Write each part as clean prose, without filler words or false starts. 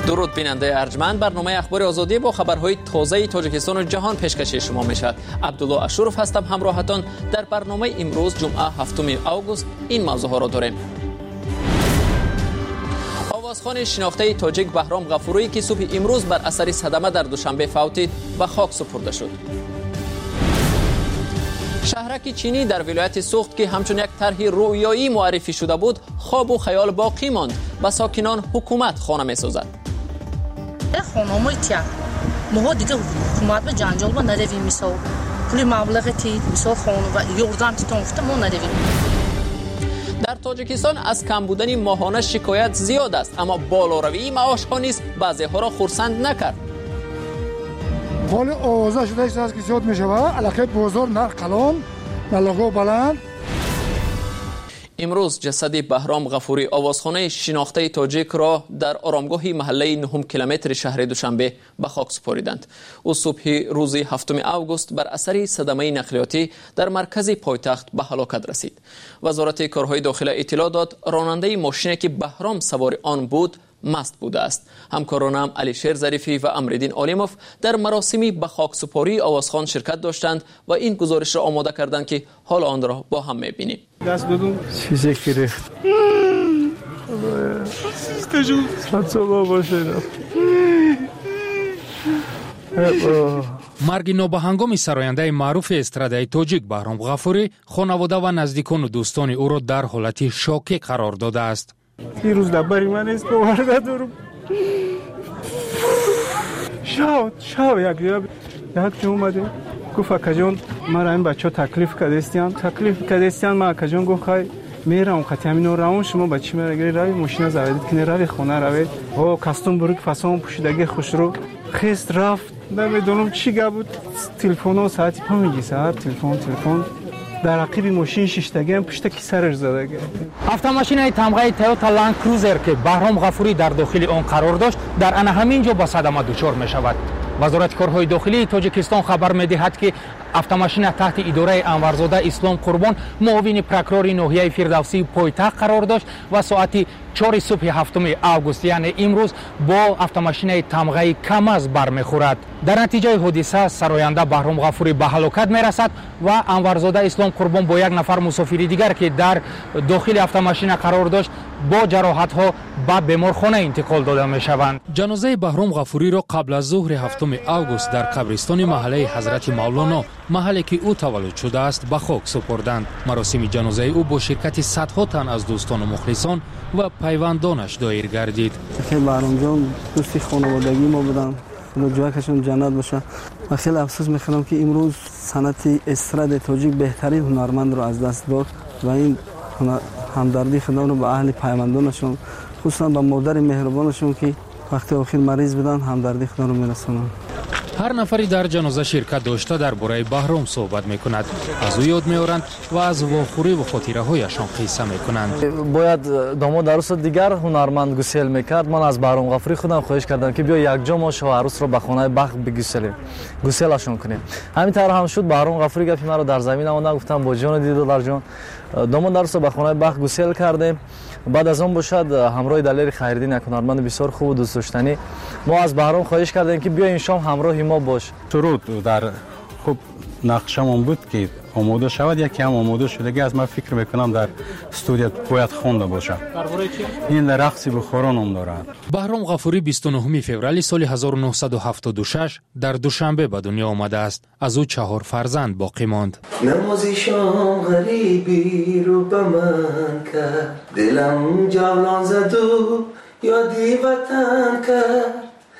درود بیننده ارجمند، برنامه اخبار آزادی با خبرهای تازه تاجیکستان و جهان پیشکش شما میشد. عبدالله اشرف هستم همراهتان. در برنامه امروز جمعه 7 آگوست این موضوع ها را داریم. آوازخوان شناخته تاجیک بهرام غفوری که صبح امروز بر اثر صدمه در دوشنبه فوتید و خاک سپرده شد. شهرک چینی در ولایت سوخت که همچون یک طرح رویایی معرفی شده بود خواب و خیال باقی ماند. به ساکنان حکومت خانه می‌سازد. خانم‌های ما دیگه حکومت به جنجال با نرویم میساو پول مبلغ تید میساو خانم و یوردان تونفته ما نرویم. در تاجیکستان از کم بودن ماهانه شکایت زیاد است، اما بالاروی معاش ها نیز بعضی ها را خرسند نکرد. حال آوازه شده است که زیاد می شود. علاقه بازار نرخ کلان نلاگو بلند. امروز جسد بهرام غفوری آوازخانه شناخته تاجیک را در آرامگاه محله 9 کیلومتر شهر دوشنبه به خاک سپاریدند. او صبح روز 7 آگوست بر اثر صدمه نقلیاتی در مرکز پایتخت به هلاکت رسید. وزارت کارهای داخلی اطلاع داد راننده ماشینی که بهرام سوار آن بود مست بوده است. همکارانم علیشیر ظریفی و امرالدین عالموف در مراسمی به خاکسپاری آوازخوان شرکت داشتند و این گزارش را آماده کردند که حال آن را با هم می‌بینیم. دست بدون چیزی گرفت. استجو صبح باشه. مرگ نابهنگام سراینده معروف استرادای تاجیک بهرام غفوری خانواده و نزدیکان و دوستان او را در حالت شوکه قرار داده است. این روز دبری من است باور ندارم. شاو یک جا اومده گفت اکجان مرا این بچه ها تکلیف کدستیان ما اکجان گفت خواهی میرم خطی همین روان شما بچه میره گری روی ماشین زویدید کنی روی خونه روید و کستون بروک فسان پوشیدگی خوش رو خیست رفت نمیدونم چی گه بود. تلفن ها ساعتی پا میگی ساعت تلفن در عقیب ماشین شیشتگی هم پشت کی سرش زده گرفت. автомашинаи тамғаи Toyota Land Cruiser که بهرام غفوری در داخل آن قرار داشت در آن همینجا با صدمه دچار می‌شود. وزارت کارهای داخلی تاجیکستان خبر می‌دهد که автомашина تحت اداره انورزاده اسلام قربان معاون پروکورور ناحیه فردوسی پایتخت قرار داشت و ساعت 4 صبح 7 آگوست یعنی امروز با автомашинаи тамғаи камаз برمیخورد. در نتیجه حادثه سراینده بهرام غفوری به هلاکت میرسد و انورزاده اسلام قربان با یک نفر مسافر دیگر که در داخل автомашина قرار داشت با جراحت ها به بیمارخانه انتقال داده می شوند. جنازه بهرام غفوری را قبل از ظهر 7 آگوست در قبرستان محله حضرت مولانا محلی که او تولد شده است به خاک سپردند. مراسم جنازه او با شرکت صدها تن از دوستان و مخلصان و پیوندانش دایر گردید. خیلی بهرام جان دوستی خانوادگی ما بودن، خدا جایشون جنت باشه. و خیلی افسوس میخوام که امروز صنعت استراد تاجیک بهترین هنرمند رو از دست داد و این همدردی خودم رو به اهل پیوندانشون خصوصا به مادر مهربانشون که وقتی آخر مریض بودن همدردی خودم رو میرسونم. هر نفری در جنازه شرکت داشته درباره بهرام صحبت میکند، از او یاد میارند و از واخوری و خاطره هایشان قصه میکنند. باید داماد عروس دیگر هنرمند گسیل میکرد. من از بهرام غفوری خودم خواهش کردم که بیا یک جا ما شاه عروس رو به خانه بخت بگسلیم، گسیلشون کنیم. همین طور هم شد. بهرام غفوری گفت مرا در زمین آمد، گفتم با جان دیدار جان داماد عروس رو به خانه بخت گسیل کردیم. بعد از اون باشد همراه دلیر خیردین یک هنرمند بسیار خوب و دوست داشتنی ما از بهرام خواهش کردیم که بیا این شام همراه ما باش. شروط در خوب نقشمون بود که آماده شود، یکی هم آماده شدگی از من فکر میکنم در استودیو باید خونده باشه. این رقص بخاران هم دارد. بهرام غفوری 29 فوریه سال 1976 در دوشنبه به دنیا آمده است. از او 4 فرزند باقی ماند. نمازی شام غریبی رو به من کرد، دلم جولان زد و یادی وطن کرد،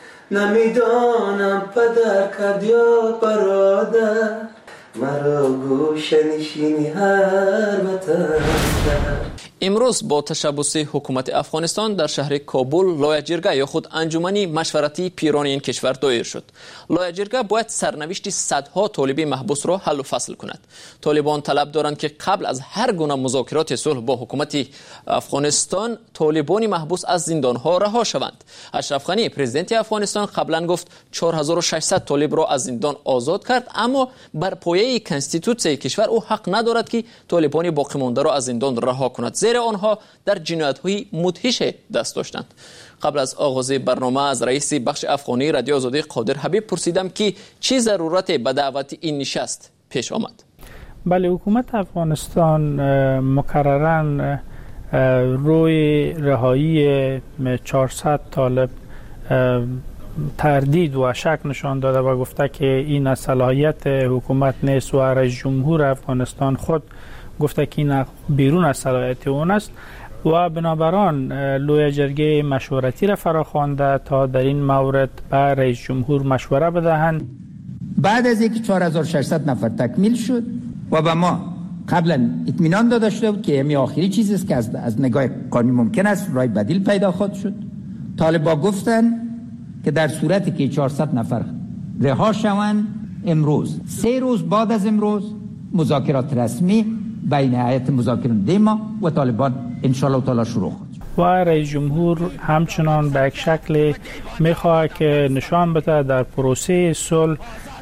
نمیدانم پدر کرد یا برادر، مرا گوشه نشینی هر وطن کرد. امروز با تشبث حکومت افغانستان در شهر کابل لایحه‌جرگه یا خود انجمنی مشورتی پیران این کشور دایر شد. لایحه‌جرگه باید سرنوشت صدها طالب محبوس را حل و فصل کند. طالبان طلب دارند که قبل از هر گونه مذاکرات صلح با حکومت افغانستان طالبان محبوس از زندانها رها شوند. اشرف غنی پرزیدنت افغانستان قبلا گفت 4600 طالب را از زندان آزاد کرد، اما بر پایه کنستیتوسیون کشور او حق ندارد که طالبان باقی مانده را از زندان رها کند. زیرا آنها در جنایت‌های مدهش دست داشتند. قبل از آغاز برنامه از رئیس بخش افغانی رادیو آزادی قادر حبیب پرسیدم که چه ضرورت به دعوت این نشست پیش آمد. بله، حکومت افغانستان مکرراً روی رهایی 400 طالب تردید و شک نشان داده و گفته که این از صلاحیت حکومت نیست و رئیس جمهور افغانستان خود گفته که این بیرون از صلاحیت اون است و بنابراین لوی جرگه مشورتی را فراخوانده تا در این مورد به رئیس جمهور مشوره بدهند. بعد از اینکه 4600 نفر تکمیل شد و به ما قبلا اطمینان داده شده بود که همین آخری چیزی است که از نگاه قانونی ممکن است راه بدیل پیدا خواهد شد. طالبان گفتن که در صورتی که 400 نفر رها شوند امروز 3 روز بعد از امروز مذاکرات رسمی بین هیئت مذاکراننده ما و طالبان ان شاء الله تعالی شروع خواهد شد. و رئیس جمهور همچنان به یک شکل میخواد که نشان بده در پروسه صلح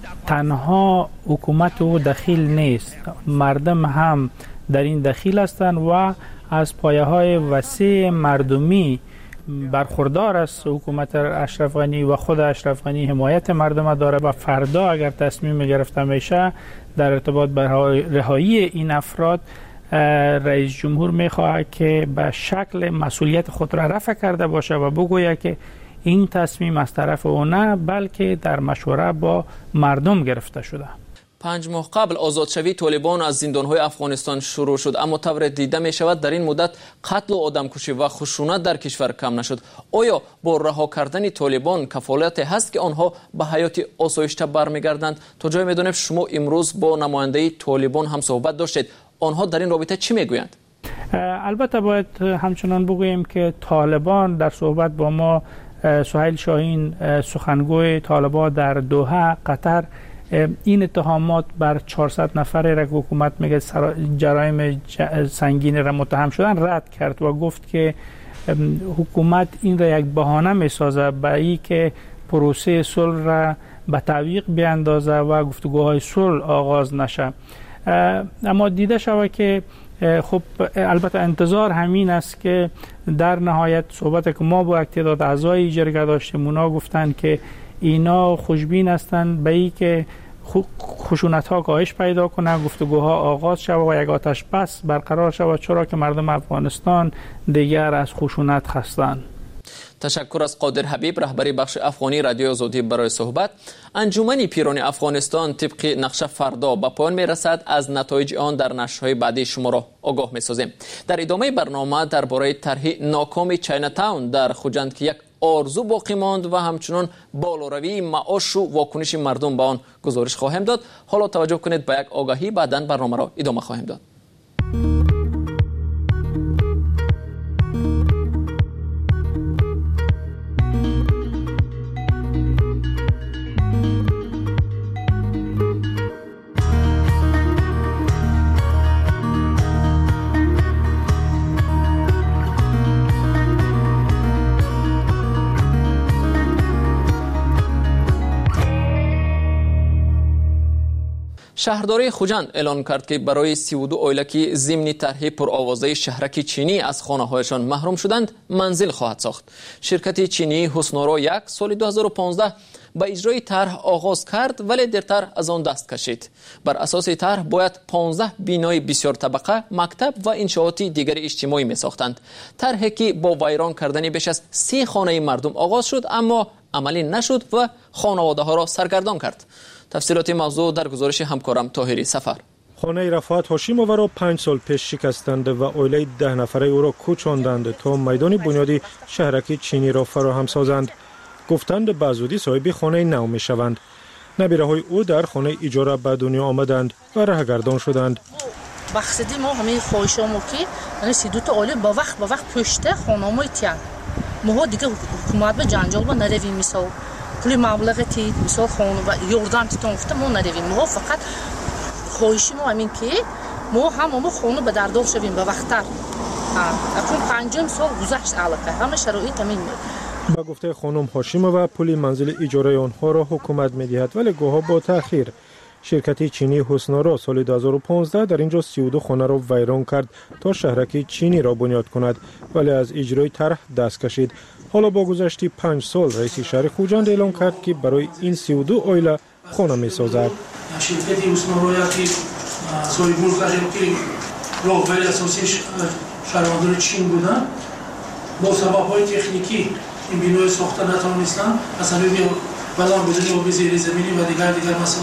تنها حکومت او دخیل نیست، مردم هم در این دخیل هستند و از پایه‌های وسیع مردمی برخوردار است. حکومت اشرف غنی و خود اشرف غنی حمایت مردم داره و فردا اگر تصمیم گرفته میشه در ارتباط به رهایی این افراد، رئیس جمهور میخواهد که به شکل مسئولیت خود را رفع کرده باشه و بگوید که این تصمیم از طرف او نه بلکه در مشوره با مردم گرفته شده. 5 ماه قبل آزادشوی طالبان از زندان‌های افغانستان شروع شد، اما طور دیده می شود در این مدت قتل و آدمکشی و خشونت در کشور کم نشد. آیا با رها کردن طالبان کفالت هست که آنها به حیات آسایشته برمیگردند؟ تا جای میدونم شما امروز با نماینده طالبان هم صحبت داشتید، آنها در این رابطه چی میگویند؟ البته باید همچنان بگوییم که طالبان در صحبت با ما، سهیل شاهین سخنگوی طالبان در دوحه قطر، این اتهامات بر 400 نفر را که حکومت میگه جرایم سنگین را متهم شدن رد کرد و گفت که حکومت این را یک بهانه میسازه به این که پروسه صلح را به تعویق بیاندازه و گفتگوهای صلح آغاز نشه. اما دیده شود که خب البته انتظار همین است که در نهایت صحبت که ما با تعداد اعضای جرگه داشتیم، اونا گفتن که اینا خوشبین هستند به این که خشونت ها کاهش پیدا کنه، گفتگوها آغاز شود و یک آتش بس برقرار شود، چرا که مردم افغانستان دیگر از خشونت خستند. تشکر از قادر حبیب، رهبری بخش افغانی رادیو آزادی برای صحبت. انجمن پیران افغانستان طبق نقشه فردا به پایان میرسد. از نتایج آن در نشرهای بعدی شما را آگاه میسازیم. در ادامه برنامه درباره طرح ناکام چاینا تاون در خوجند که یک آرزو باقی ماند و همچنان بالاروی معاش و واکنش مردم به آن گزارش خواهیم داد. حالا توجه کنید به یک آگاهی، بعداً برنامه را ادامه خواهیم داد. شهرداری خوجند اعلان کرد که برای 32 عائله که ضمن طرح پرآوازه شهرک چینی از خانه‌هایشان محروم شدند منزل خواهد ساخت. شرکت چینی حسنورا 1 سال 2015 با اجرای طرح آغاز کرد ولی دیرتر از آن دست کشید. بر اساس طرح باید 15 بینای بسیار طبقه، مکتب و انشاءات دیگر اجتماعی می ساختند. طرحی که با ویران کردن بیش از 30 خانه مردم آغاز شد اما عملی نشد و خانواده ها را سرگردان کرد. تفصیلات موضوع در گزارش همکارم طاهری سفر. خانه رفعت هاشیمووا را 5 سال پیش شکستند و عائله 10 نفره او را کوچاندند تا میدان بنیادی شهرک چینی را فراهم سازند. گفتند به زودی صاحب خانه نو می شوند. نبیره‌های او در خانه اجاره به دنیا آمدند و رهگردان شدند. مقصدی ما همه خواهشامو که یعنی 32 تا عائله با وقت پشت خانه‌مای تیان. ما دیگه حکومت به جنجال با نرویم میساو. پول مبلغ تید مثال خانه و یوردان تیتون گفته ما نرویم. ما فقط خواهشی ما همین که ما هم خانه به دردار شویم به وقت‌تر. اکنون 5 سال گذشت علاقه همه شرایط همین با گفته خانم هاشیمووا پول منزل اجاره آنها را حکومت می‌دهد ولی گاه‌ها با تأخیر. شرکت چینی حسنارا سال 2015 در اینجا 32 خانه را ویران کرد تا شهرک چینی را بنیاد کند، ولی از اجرای طرح دست کشید. حالا با گذشت 5 سال رئیس شهر خوجند اعلام کرد که برای این 32 عائله خانه می‌سازد. شرکت حسنارا که صاحب ملک که راهبر اساسی شهروندان چین بودند، با سبب‌های تکنیکی این بینای ساخته نتوانستند از سبب بلند بودن آب زیر زمینی و دیگر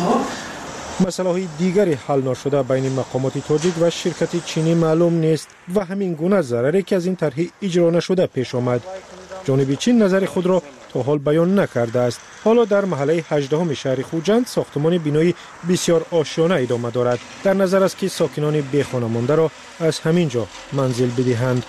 مسائل دیگری حل نشده بین مقامات تاجیک و شرکت چینی معلوم نیست و همین گونه ضرری که از این طرح اجرا نشده پیش آمد. جانب چین نظر خود را تا حال بیان نکرده است. حالا در محله 18 شهر خوجند ساختمان بینایی بسیار آشیانه ادامه دارد. در نظر است که ساکنان بی خانه مانده را از همین جا منزل بدهند.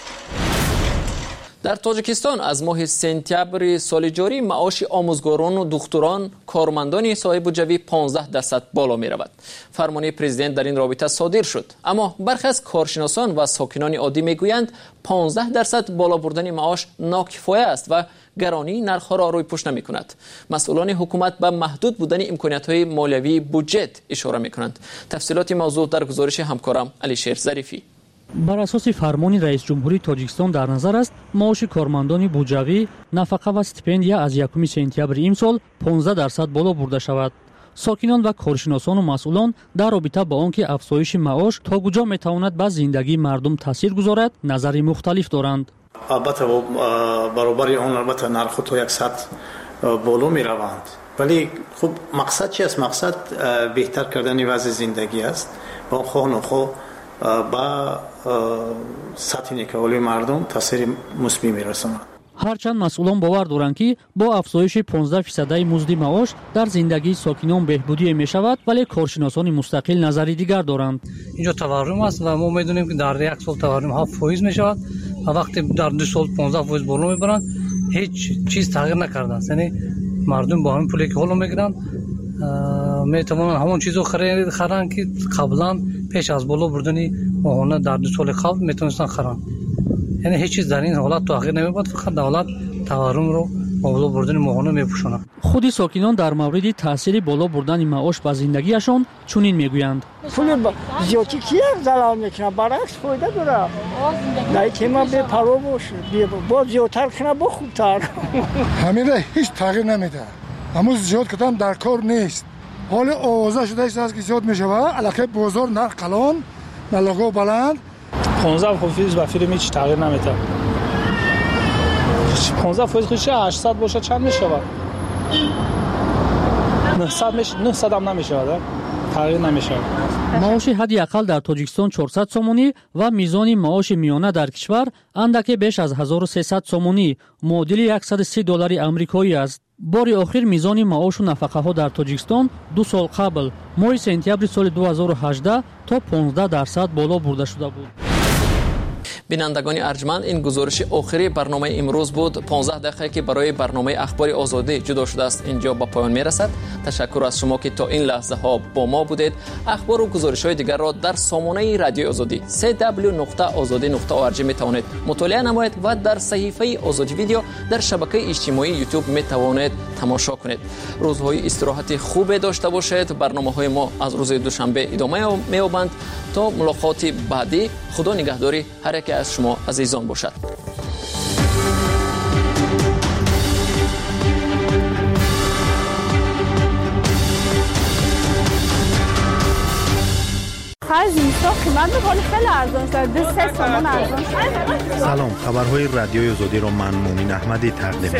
در تاجیکستان از ماه سپتامبر سال جاری معاش آموزگاران و دکتران کارمندان صاحب بودجه 15% بالا می رود. فرمان پرزیدنت در این رابطه صادر شد، اما برخی از کارشناسان و ساکنان عادی می گویند 15% بالا بردن معاش ناکفایه است و گرانی نرخ را روی پوش نمی کند. مسئولان حکومت به محدود بودن امکانات های مالیوی بودجه اشاره می کنند. تفصیلات موضوع در گزارش همکارم علیشیر ظریفی. بر اساس فرمان رئیس جمهوری تاجیکستان در نظر است معاش کارمندان بودجوی، نفقه و استیپندیا از 1 سپتامبر امسال 15% بالا برده شود. ساکنان و کارشناسان و مسئولان در رابطه با آنکه افزایش معاش تا کجا میتواند به زندگی مردم تاثیر گذارد نظری مختلف دارند. البته برابر اون البته نرخ تو 100 بالا می روند، ولی خب مقصد چی است؟ مقصد بهتر کردن وضع زندگی است با خو با سطح نیکولی مردم تاثیر مثبت می‌رساند. هرچند مسئولان باور دارند که با افزایش 15% مزد معاش در زندگی ساکنان بهبودی می‌شود، ولی کارشناسان مستقل نظری دیگر دارند. اینجا تورم است و ما می‌دونیم که در یک سال تورم 7% می‌شود و وقتی در 2 سال 15% بالا می‌برند هیچ چیز تغییر نکرده است. یعنی مردم با همین پولی که حالا می‌گیرند میتوانند همون چیزو خرن که قبلا پیش از بالا بردنی ماهانه در 2 سال قبل میتونستن خرن. یعنی هیچ چیز در این حالت تغییر نمی‌یابد، فقط دولت تورم رو بالا بردن ماهانه میپوشاند. خود ساکنان در مورد تاثیر بالا بردن معاش به زندگیشان چنین میگویند. پول زیادی کی زلال میکنه، برعکس فایده داره. در تیما به پرو باشه، با زیادتر کنه با خوبتر. همین هیچ تغییر نمیده. اما زیاد کدام در کار نیست. حال آوازه شده است که زیاد میشه و علاقه بازار نرخ کلان نلاگو بلند 15% و فیلم هیچ تغییر نمیده. 15% خودش 800 باشه چند میشه؟ 900 میشه، 900 هم نمیشه، تغییر نمیشه. معاش حداقل در تاجیکستان 400 سومونی و میزان معاش میانه در کشور اندک بیش از 1300 سومونی معادل $130 آمریکایی است. بار آخر میزان معاش و نفقه ها در تاجیکستان 2 سال قبل ماه سپتامبر سال 2018 تا 15% بالا برده شده بود. بینندگان ارجمند، این گزارش آخری برنامه امروز بود. 15 دقیقه که برای برنامه اخبار آزادی جدا شده است اینجا به پایان میرسد. تشکر از شما که تا این لحظه ها با ما بودید. اخبار و گزارش های دیگر را در سامانه رادیو آزادی www.azadi.org می توانید مطالعه نمایید و در صحیفه آزادی ویدیو در شبکه اجتماعی یوتیوب می توانید تماشا کنید. روزهای استراحت خوب داشته باشید. برنامه های ما از روز دوشنبه ادامه می‌یابند. تا ملاقات بعدی، خدا نگهداری هر یک از شما عزیزان باشد. زمستان قیمت می‌کنه خیلی ارزان شده، 3 تومان ارزان شده. سلام، خبرهای رادیوی آزادی را من مومن احمدی تقدیم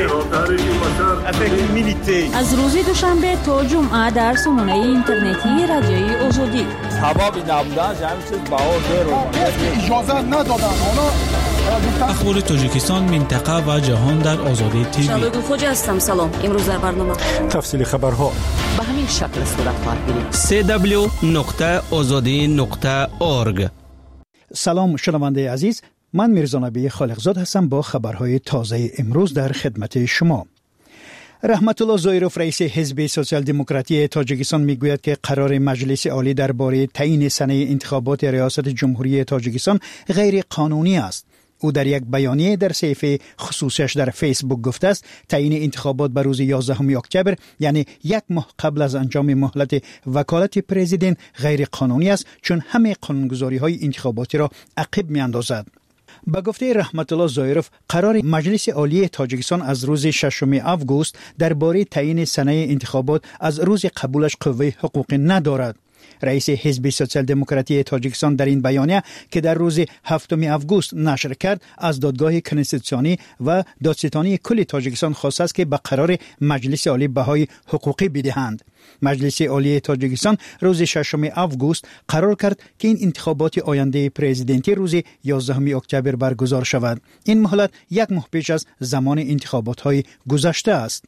می‌کنم. از روز دوشنبه تا جمعه در سامانه اینترنتی رادیوی آزادی. حبابی نبودن همین چیز باور رو اجازه ندادن. اخبار تاجیکستان، منطقه و جهان در آزادی تیوی. شباب خوش هستم. سلام. امروز در برنامه تفصیل خبرها به همین شکل صورت خواهد گرفت. www.azadi.org. سلام شنونده عزیز، من میرزا نبی خالقزاد هستم با خبرهای تازه امروز در خدمت شما. رحمت الله زایروف رئیس حزب سوسیال دموکراتی تاجیکستان میگوید که قرار مجلس عالی درباره تعیین سنه انتخابات ریاست جمهوری تاجیکستان غیر قانونی است. او در یک بیانیه در صفحه خصوصیش در فیسبوک گفته است تعیین انتخابات به روز 11 اکتبر یعنی یک ماه قبل از انجام مهلت وکالت پرزیدنت غیر قانونی است، چون همه قانونگذاری‌های انتخاباتی را عقب می‌اندازد. با گفته رحمت الله ظاهروف قرار مجلس عالی تاجیکستان از روز 6 آگوست درباره تعیین سنه انتخابات از روز قبولش قوه حقوقی ندارد. رئیس حزب سوسیال دموکراتی تاجیکستان در این بیانیه که در روز 7 آگوست نشر کرد از دادگاه کنستیتوسیونی و دادستانی کل تاجیکستان خواسته است که به قرار مجلس عالی بهای حقوقی بدهند. مجلس عالی تاجیکستان روز 6 آگوست قرار کرد که این انتخابات آینده پرزیدنتی روز 11 اکتبر برگزار شود. این مهلت یک ماه پیش از زمان انتخابات‌های گذشته است.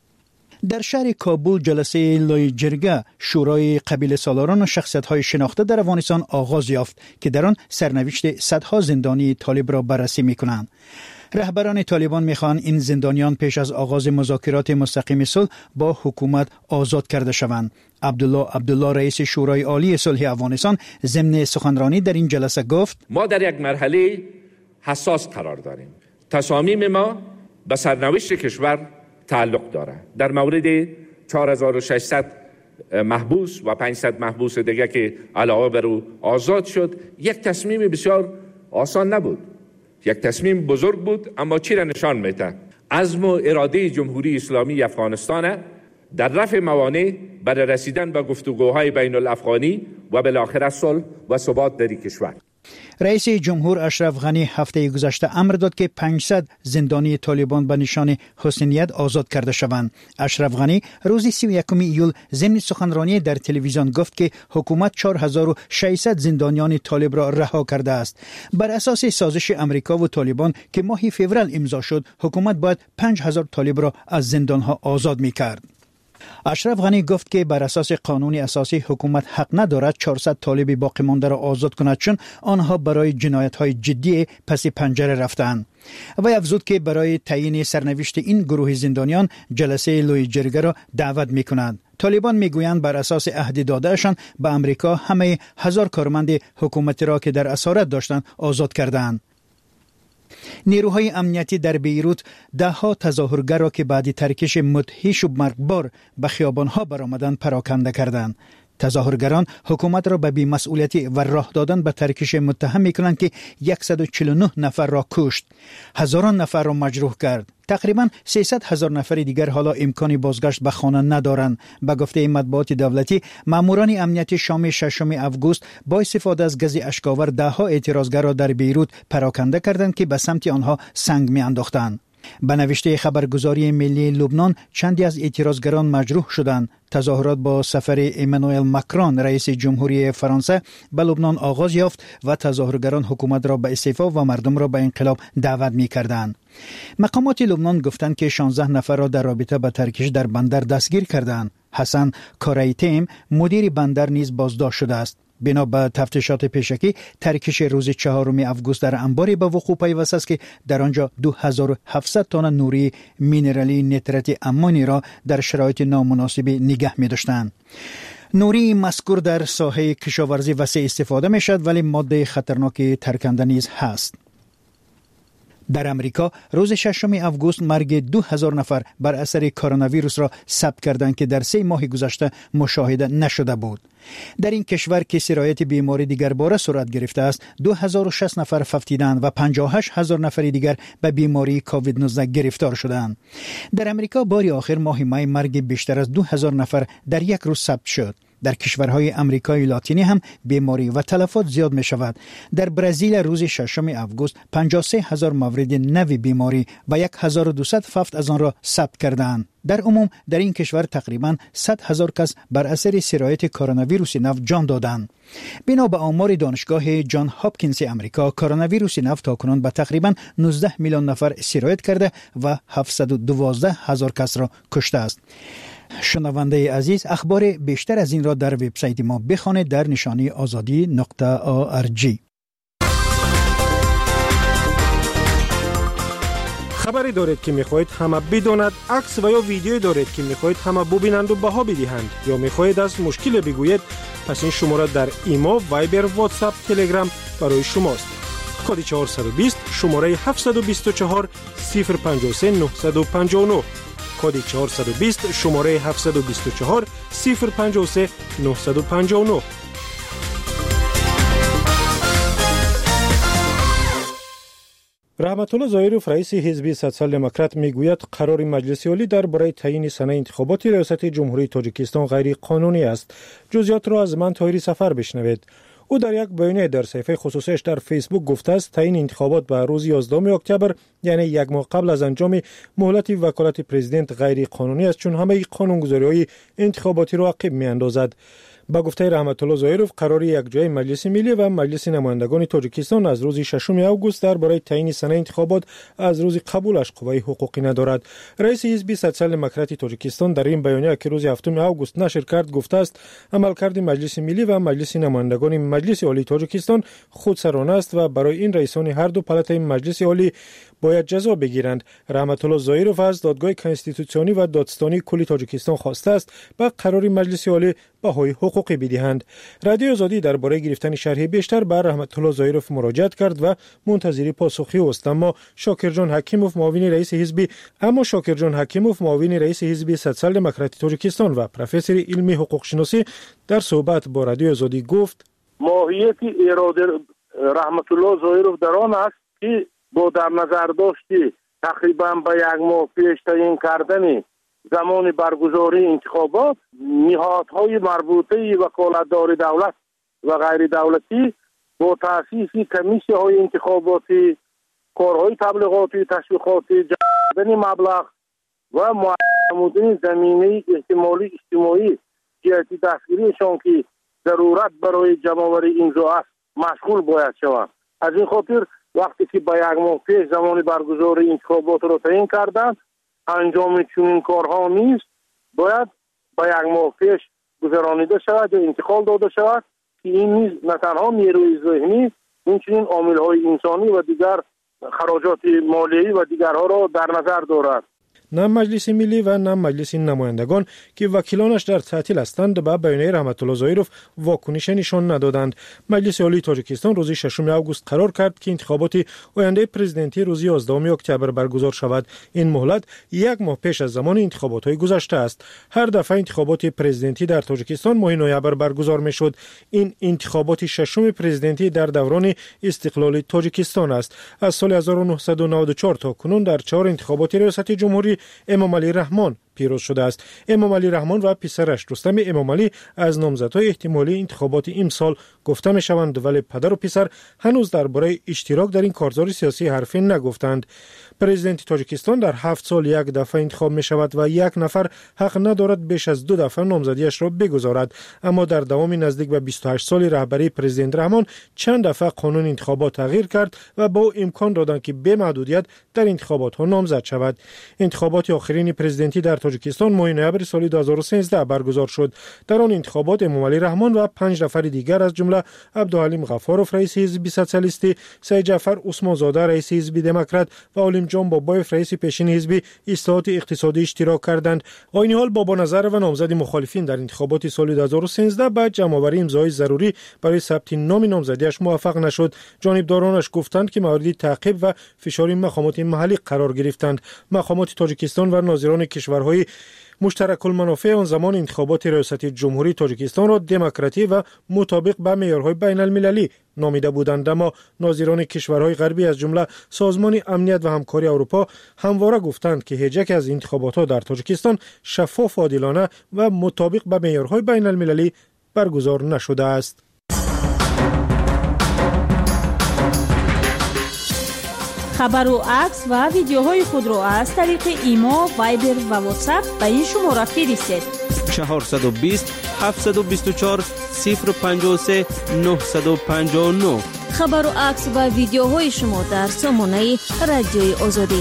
در شهر کابل جلسه لوی جرگه شورای قبیله سالاران و شخصیت‌های شناخته در افغانستان آغاز یافت که در آن سرنوشت صدها زندانی طالب را بررسی می‌کنند. رهبران طالبان می‌خواهند این زندانیان پیش از آغاز مذاکرات مستقیم صلح با حکومت آزاد کرده شوند. عبدالله رئیس شورای عالی صلح افغانستان ضمن سخنرانی در این جلسه گفت: ما در یک مرحله حساس قرار داریم. تصامیم ما به سرنوشت کشور تعلق دارد. در مورد 4600 محبوس و 500 محبوس دیگه که علاوه بر او آزاد شد، یک تصمیم بسیار آسان نبود، یک تصمیم بزرگ بود، اما چی را نشان میده؟ عزم و اراده جمهوری اسلامی افغانستان در رفع موانع برای رسیدن به گفتگوهای بین الافغانی و بالاخره صلح و ثبات در کشور. رئیس جمهور اشرف غنی هفته گذشته امر داد که 500 زندانی طالبان به نشان حسینیت آزاد کرده شوند. اشرف غنی روز 31 ایول ضمن سخنرانی در تلویزیون گفت که حکومت 4600 زندانیان طالب را رها کرده است. بر اساس سازش امریکا و طالبان که ماه فوریه امضا شد، حکومت باید 5000 طالب را از زندانها آزاد می‌کرد. اشرف غنی گفت که بر اساس قانون اساسی حکومت حق ندارد 400 طالب باقی مانده را آزاد کند، چون آنها برای جنایت‌های جدی پس پنجره رفتند. و افزود که برای تعیین سرنوشت این گروه زندانیان جلسه لوی جرگه را دعوت می‌کنند. طالبان میگویند بر اساس عهد دادهشان به امریکا همه 1000 کارمند حکومتی را که در اسارت داشتند آزاد کردند. نیروهای امنیتی در بیروت دهها تظاهرگر را که بعد ترکش مدهش و مرگبار به خیابانها برآمدند پراکنده کردند. تظاهرگران حکومت را به بی‌مسئولیتی و راه دادن به ترکش متهم می‌کنند که 149 نفر را کشت، هزاران نفر را مجروح کرد. تقریباً 300,000 نفر دیگر حالا امکان بازگشت به خانه ندارند. به گفته مطبوعات دولتی، ماموران امنیتی شام 6 آگوست با استفاده از گاز اشک‌آور دهها اعتراضگر را در بیروت پراکنده کردند که به سمت آنها سنگ می‌انداختند. به نوشته خبرگزاری ملی لبنان چندی از اعتراضگران مجروح شدند. تظاهرات با سفر ایمانوئل ماکرون رئیس جمهوری فرانسه به لبنان آغاز یافت و تظاهرگران حکومت را به استعفا و مردم را به انقلاب دعوت می‌کردند. مقامات لبنان گفتند که 16 نفر را در رابطه با ترکش در بندر دستگیر کردند. حسن کارایتیم مدیر بندر نیز بازداشت شده است. بنا به تفتیشات پیشکی ترکش روز 4 آگوست در انباری به وقوع پیوسته است که در آنجا 2700 تن نوری مینرالی نیترات امونی را در شرایط نامناسب نگه می داشتند. نوری مذکور در ساحه کشاورزی وسیع استفاده می شد، ولی ماده خطرناک ترکننده نیز هست. در امریکا روز 6 آگوست مرگ 2000 نفر بر اثر کرونا ویروس را ثبت کردند که در 3 ماه گذشته مشاهده نشده بود. در این کشور که سرایت بیماری دیگر باره صورت گرفته است، 2060 نفر فوتیدند و 58000 نفر دیگر به بیماری کووید 19 گرفتار شدند. در امریکا بار آخر ماه می مرگ بیشتر از 2000 نفر در یک روز ثبت شد. در کشورهای امریکای لاتینی هم بیماری و تلفات زیاد می شود. در برزیل روز 6 آگوست 53000 مورد نو بیماری و 1200 فوت از آن را ثبت کردند. در عموم در این کشور تقریباً 100,000 کس بر اثر سرایت کرونا ویروس نو جان دادند. بنا به آمار دانشگاه جان هاپکینز امریکا، کرونا ویروس نو تاکنون به تقریباً 19 میلیون نفر سرایت کرده و 712,000 کس را کشته است. شنونده عزیز، اخبار بیشتر از این را در وبسایت ما بخوانید در نشانی azadi.org. خبری دارید که میخواهید همه بداند، عکس و یا ویدیویی دارید که میخواهید همه ببینند و بها بدهند، یا میخواهید از مشکل بگویید، پس این شماره در ایما، وایبر، واتساپ، تلگرام برای شماست. کد 420 شماره 724 053 959 کد 420 شماره 724 053 959. رحمت الله ظاهروف رئیس حزب سوسیال دموکرات میگوید قرار مجلس عالی درباره تعیین سنه انتخابات ریاست جمهوری تاجیکستان غیر قانونی است. جزئیات را از من طاهری سفر بشنوید. او در یک بیانیه در صفحه خصوصیش در فیسبوک گفته است تعیین انتخابات به روز 11 اکتبر یعنی یک ماه قبل از انجام مهلت وکالت پرزیدنت غیر قانونی است چون همه قانونگذاری‌های انتخاباتی را عقب می‌اندازد. با گفته رحمت الله ظاهروف قرار یک جای مجلس ملی و مجلس نمایندگان تاجیکستان از روز 6 اوگوست درباره تعیین سنه انتخابات از روز قبولش قوه حقوقی ندارد. رئیس حزب سوسیال دموکرات تاجیکستان در این بیانیه که روز 7 اوگوست نشر کرد گفته است عملکرد مجلس ملی و مجلس نمایندگان مجلس عالی تاجیکستان خودسرانه است و برای این رئیسان هر دو پالاتای مجلس عالی باید جزا بگیرند. رحمت الله ظاهروف از دادگاه کنستیتوسیونی و دادستانی کل تاجیکستان خواسته است به قرار مجلس عالی بهای حقوقی بدهند. رادیو آزادی درباره گرفتن شرح بیشتر بر رحمت الله ظاهروف مراجعت کرد و منتظر پاسخی است. اما شاکر جان حکیموف معاون رئیس حزب سوسیال دموکرات تاجیکستان و پروفسور علمی حقوق شناسی در صحبت با رادیو آزادی گفت ماهیت اراده رحمت الله ظاهروف در آن است که با در نظر داشتی تقریبا به یک ماه پیش تعیین کردن زمان برگزاری انتخابات نهادهای مربوطه وکالتدار دولت و غیر دولتی با تأسیس کمیسیه های انتخاباتی کارهای تبلیغاتی تشویقاتی جمع مبلغ و معلومات زمینه احتمالی اجتماعی جهتی دستگیریشان که ضرورت برای جمع‌آوری امضا است مشغول باید شوند. از این خاطر وقتی که با یک ماه پیش زمان برگزاری انتخابات را تعیین کردند انجام چنین کارها نیست باید با یک ماه پیش گذرانیده شود یا انتقال داده شود که این نیز نه تنها نیروی ذهنی همچنین عامل‌های انسانی و دیگر خراجات مالیایی و دیگرها را در نظر دارد. نه مجلس ملی و نه مجلس نمایندگان که وکیلانش در تعطیل هستند به بیانیه رحمت الله ظاهروف واکنش نشان ندادند. مجلس عالی تاجیکستان روز 6 اوگوست قرار کرد که انتخابات آینده پرزیدنتی روز 11 اکتبر برگزار شود. این مهلت یک ماه پیش از زمان انتخابات گذشته است. هر دفعه انتخابات پرزیدنتی در تاجیکستان ماه نوامبر برگزار میشد. این انتخابات ششم پرزیدنتی در دوران استقلال تاجیکستان است. از سال 1994 تا کنون در 4 انتخابات ریاست جمهوری امام علی رحمان پیروز شده است. امام علی رحمان و پسرش رستم امام علی از نامزدهای احتمالی انتخابات امسال گفته می شوند ولی پدر و پسر هنوز درباره اشتراک در این کارزار سیاسی حرفی نگفتند. پرزیدنت تاجیکستان در 7 سال یک دفعه انتخاب می شود و یک نفر حق ندارد بیش از 2 دفعه نامزدیش را بگذارد. اما در دوام نزدیک به 28 سال رهبری پرزیدنت رحمان چند دفعه قانون انتخابات تغییر کرد و با امکان دادند که به محدودیت در انتخابات ها نامزد شود. انتخابات آخرین پرزیدنتی در تاجیکستان ماه نوامبر سال 2013 برگزار شد. در آن انتخابات امام علی رحمان و 5 نفر دیگر از جمله عبدالحلیم غفارов رئیس حزب سوسیالیستی، سید جعفر عثمان زاده رئیس حزب دموکرات و علیم جان بابایف رئیس پیشین حزب اصلاحات اقتصادی اشتراک کردند. عین حال بابا نظر و نامزد مخالفین در انتخابات سال 2013 بعد جمع‌آوری امضای ضروری برای ثبت نام نامزدیش موفق نشد. جانبدارانش گفتند که مورد تعقیب و فشار مقامات محلی قرار گرفتند. مقامات تاجیکستان و ناظران کشورهای مشترک المنافع آن زمان انتخابات ریاست جمهوری تاجیکستان را دموکراتی و مطابق به معیارهای بین المللی نامیده بودند، اما ناظران کشورهای غربی از جمله سازمان امنیت و همکاری اروپا همواره گفتند که هیچ یک از انتخابات در تاجیکستان شفاف، عادلانه و مطابق به معیارهای بین المللی برگزار نشده است. خبر و عکس و ویدیوهای خود را از طریق ایما، وایبر و واتساپ به این شماره فرستید: 420 724 053 959. خبر و عکس و ویدیوهای شما در سامانه رادیوی آزادی.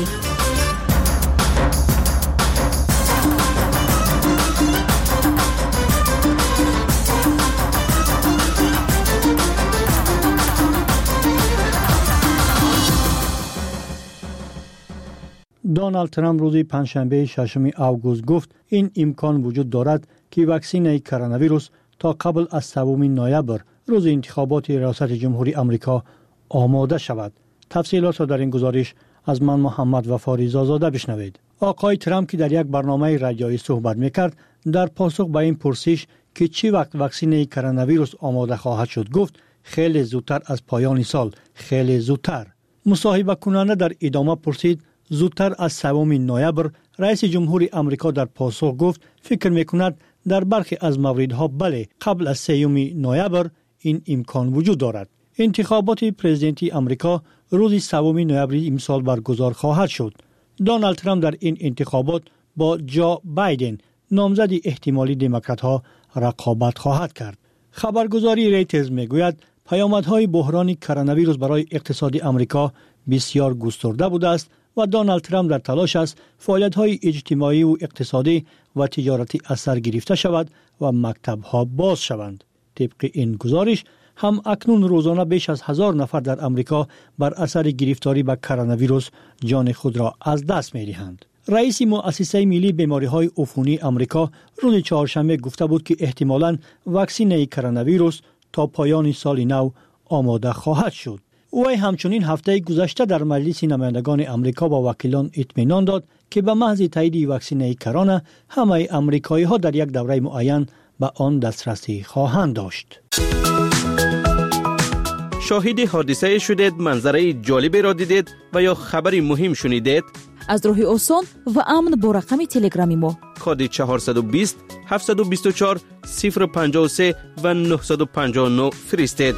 دونالد ترامپ روز پنجشنبه 6 اوگوست گفت این امکان وجود دارد که واکسن کرونا ویروس تا قبل از 7 نوامبر روز انتخابات ریاست جمهوری آمریکا آماده شود. تفصیلات را در این گزارش از من محمد وفاری زازاده بشنوید. آقای ترامپ که در یک برنامه رادیویی صحبت میکرد در پاسخ به این پرسش که چی وقت واکسن کرونا ویروس آماده خواهد شد گفت خیلی زودتر از پایان سال، خیلی زودتر. مصاحبه کننده در ادامه پرسید زودتر از 3 نوامبر. رئیس جمهور آمریکا در پاسخ گفت فکر میکند در برخی از موردها بله قبل از 3 نوامبر این امکان وجود دارد. انتخابات پرزیدنتی آمریکا روز 3 نوامبر امسال برگزار خواهد شد. دونالد ترامپ در این انتخابات با جو بایدن نامزد احتمالی دموکرات ها رقابت خواهد کرد. خبرگزاری ریترز میگوید پیامدهای بحران کرونا ویروس برای اقتصاد آمریکا بسیار گسترده بوده است و دونالد ترامپ در تلاش است فعالیت‌های اجتماعی و اقتصادی و تجارتی از سر گرفته شود و مکتب‌ها باز شوند. طبق این گزارش هم اکنون روزانه بیش از 1000 نفر در آمریکا بر اثر گرفتاری به کرونا ویروس جان خود را از دست می‌دهند. رئیس مؤسسه ملی بیماری‌های عفونی آمریکا روز چهارشنبه گفته بود که احتمالاً واکسن کرونا ویروس تا پایان سال نو آماده خواهد شد. او همچنین هفته گذشته در مجلس نمایندگان آمریکا با وکیلان اطمینان داد که به محض تایید واکسن کرونا همه آمریکایی‌ها در یک دوره معین به آن دسترسی خواهند داشت. شاهد حادثه شدید، منظره جالبی را دیدید و یا خبری مهم شنیدید؟ از راه آسان و امن با رقم تلگرامی ما کد 420 724 053 و 959 فرستید.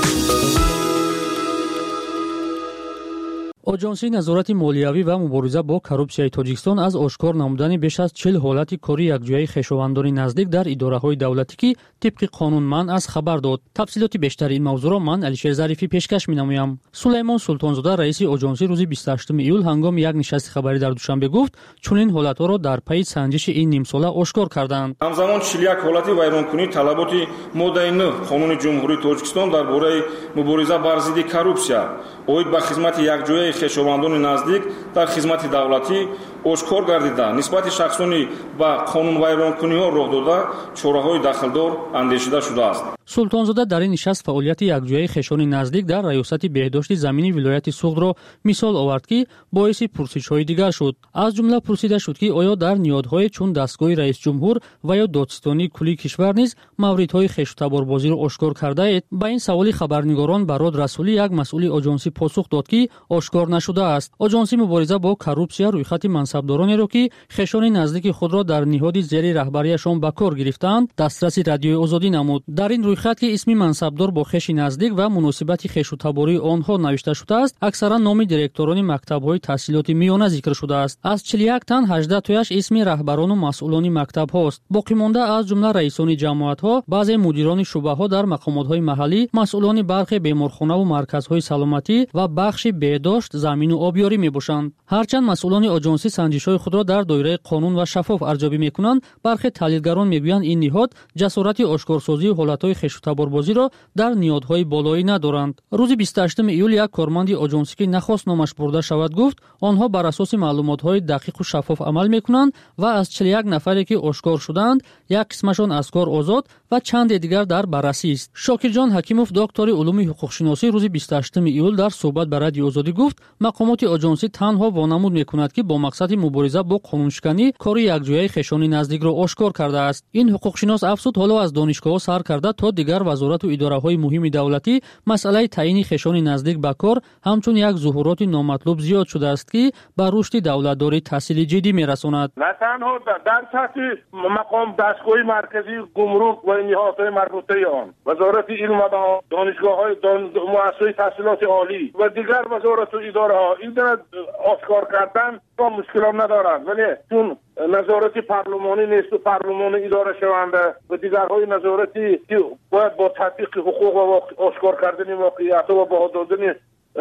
آژانس نظارت مالیوی و مبارزه با коррупсияи توجیکستان از آشکار نمودن بیش از 40 حالت کاری یکجایی خویشاوندان نزدیک در اداره‌های دولتی که طبق قانون منع از خبر داد. تفصیلات بیشتر این موضوع را من علیشیر ظریفی پیشکش می‌نمایم. سلیمان سلطانزاده رئیس آژانس روز 28 ایول هنگام یک نشست خبری در دوشنبه گفت چنین حالت‌ها را در پی سنجش این نیم ساله آشکار کردند. همزمان 41 حالتی ویرانکنی طلبات ماده 9 قانون جمهوری تاجیکستان درباره مبارزه بر ضد коррупсия اوید به خدمت یکجایی خویشاوندان نزدیک در خدمت دولتی آشکار گردیده نسبت شخصانی با قانون ویرانکنی‌ها راه داده چاره‌های داخلدار اندیشیده شده است. سلطانزاده در این نشست فعالیت یکجایی خویشان نزدیک در ریاست بهداشت زمینی ولایت سوغد را مثال آورد که باعث پرسش‌های دیگر شد. از جمله پرسیده شد که آیا در نیادهای چون دستگاه رئیس جمهور و یا دادستانی کلی کشور نیز موردهای خویش تباربازی را آشکار کرده اید؟ با این سوال خبرنگاران براد رسولی یک مسئول آژانس پاسخ داد که آشکار نشده است. آژانس مبارزه با коррупсия رویخط منصبدارانی را که خویشان نزدیک خود را در نهاد زیر رهبریشان به کار گرفتند دسترسی رادیوی آزادی نمود. در این رویخط که اسم منصبدار با خویش نزدیک و مناسبت خویش و تباری آنها نوشته شده است اکثرا نام دیرکتوران مکتب‌های تحصیلات میانه ذکر شده است. از 41 تن 18 تایش اسم رهبران و مسئولان مکتب هاست. باقی مانده از جمله رئیسان جماعت‌ها، بعضی مدیران شعبه‌ها در مقامات‌های محلی، مسئولان برخی بیمارخانه و مرکزهای سلامتی و بخش بهداشت، زمین و آبیاری میباشند. هرچند مسئولان آژانس سنجش‌های خود را در دایره قانون و شفاف ارزیابی میکنند، برخی تحلیلگران میگویند این نهاد جسارت آشکارسازی حالت‌های خویش و تباربازی را در نیادهای بالایی ندارند. روز 28 ایول یک کارمند آژانسی که نخواست نامش برده شود گفت آنها بر اساس معلومات‌های دقیق و شفاف عمل میکنند و از 41 نفری که آشکار شدند یک قسمشان از کار آزاد و چند دیگر در بررسی است. شاکر جان حکیموف دکتر علوم حقوق شناسی روز 28 ایول در صحبت با رادیو آزادی گفت مقامات آژانسی تنها وانمود میکند که با مقصد مبارزه با قانونشکنی کار یکجایی خویشان نزدیک را آشکار کرده است. این حقوق شناس افزود حالا از دانشگاه‌ها سر کرده تا دیگر وزارت و اداره‌های مهم دولتی مسئله تعیین خویشان نزدیک به کار همچون یک ظهورات نامطلوب زیاد شده است که به رشد دولتداری تحصیل جدی میرساند. نه تنها در سطح مقام دستگاه مرکزی گمرک و نهادهای مربوطه آن، وزارت علم و دانشگاه‌های مؤسسه تحصیلات عالی و دیگر وزارت و اداره‌ها این آشکار کردن با مشکل ندارند، ولی چون نظارت پارلمانی نیست و پارلمان اداره شونده و دیگرهای نظارتی که باید با تحقیق حقوق و آشکار کردن واقعیت و بها دادن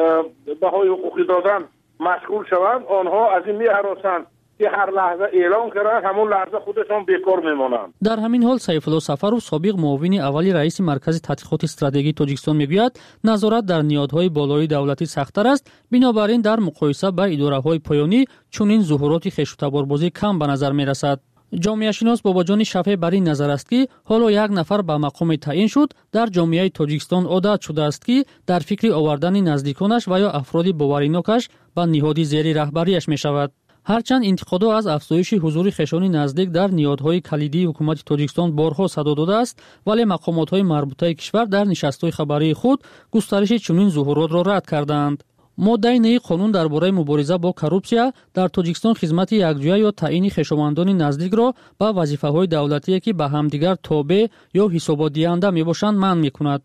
بهای حقوقی دادن مشغول شوند، آنها از این می‌هراسند که هر لحظه اعلام کردن همون لحظه خودشان بیکار میمانند. در همین حال سیف الله سفرو سابق معاون اولی رئیس مرکز تحقیقات استراتژی تاجیکستان میگوید نظارت در نیادهای بالایی دولتی سخت‌تر است، بنابراین در مقایسه با اداره‌های پایانی چنین ظهورات خویش و تباربازی کم به نظر میرسد. ҷомеашинос бобоҷони шафе бар ин назар аст ки ҳоло як нафар ба мақоми таъин шуд дар ҷомеаи Тоҷикистон одат шудааст ки дар фикри овардани наздиконаш ва ё афроди боваринокаш ба ниҳоди зери раҳбарияш мешавад. ҳарчанд интиқодо аз афзоиши ҳузури хешони наздик дар ниҳодҳои калидии ҳукумати Тоҷикистон борҳо садо додааст, вале мақомотҳои марбутаи кишвар дар нишастҳои хабарии худ густариши чунин зуҳуротро рад карданд. моддаи наи қонун дар бораи мубориза бо коррупсия дар Тоҷикистон хизмати якҷоя ё таъини хешовандони наздикро ба вазифаҳои давлатие ки ба ҳамдигар тобеъ ё ҳисоботдиҳанда мебошанд манъ мекунад.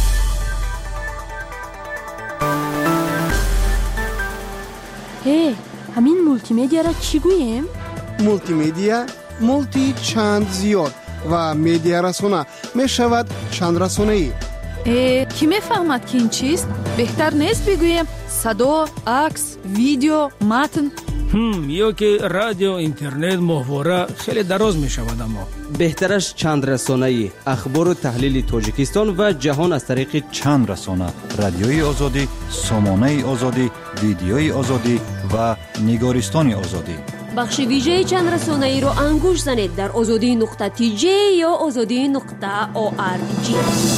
ҳамин мултимедиаро чӣ гӯем? мултимедия мулти чанд зиёд ва медиарасона мешавад чандрасонаӣ. кӣ мефаҳмад ки ин чист? беҳтар нест бигӯем садо, акс, видео, матн? ё ки радио, интернет, моҳвора хеле дароз мешавад. аммо беҳтараш чандрасонаӣ, ахбору таҳлили Тоҷикистон ва ҷаҳон аз тариқи чандрасона, радиои озодӣ, сомонаи озодӣ, видеои озодӣ ва нигористони озодӣ. бахши вижаи чандрасонаиро ангуш занед дар озодӣ.tj ё озодӣ.org.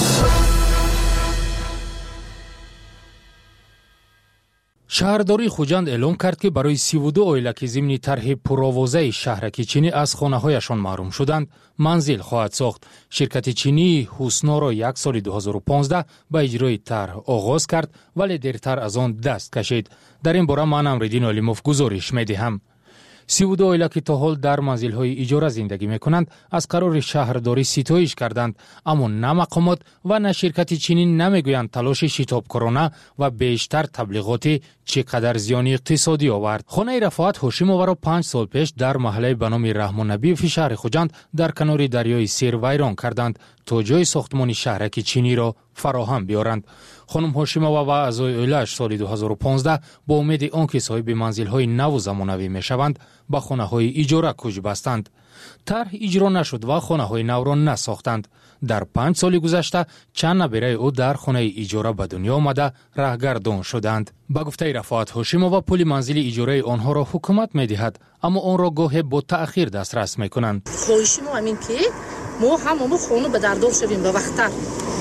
шаҳрдории Хуҷанд эълон кард ки барои 32 оила ки зимни тарҳи пуровозаи шаҳраки чинӣ аз хонаҳояшон маҳрум шуданд, манзил хоҳад сохт. Ширкати чинии Ҳусноро як соли 2015 ба иҷрои тарҳ оғоз кард, вале дертар аз он даст кашид. Дар ин бора ман Амриддин Олимов гузориш медиҳам. 32 оила ки то ҳол дар манзилҳои иҷора зиндагӣ мекунанд, аз қарори шаҳрдорӣ ситоиш карданд, аммо на мақомот ва на ширкати чинӣ намегӯянд талоши шитобкорона ва бештар таблиғоти чӣ қадар зиёни иқтисодӣ овард. Хонаи Рафоат Ҳошимоваро 5 сол пеш дар маҳаллаи ба номи Раҳмоннабиёви шаҳри Хуҷанд дар канори дарёи Сир вайрон карданд, то ҷои сохтмони шаҳраки чиниро фароҳам биёранд. хонум Ҳошимова ва аъзои оилааш соли 2015 бо умеди он ки соҳиби манзилҳои наву замонавӣ мешаванд, ба хонаҳои иҷора кӯч бастанд. тарҳ иҷро нашуд ва хонаҳои навро насохтанд. дар 5 соли гузашта чанд набераи ӯ дар хонаи иҷора ба дунё омада раҳгардон шуданд. ба гуфтаи Рафоат Ҳошимова пули манзили иҷораи онҳоро ҳукумат медиҳад, аммо онро гоҳе бо таъхир дастрас мекунанд. хоҳиши мо ҳамин ки мо ҳамон хону ба дардор шавем ба вақтар.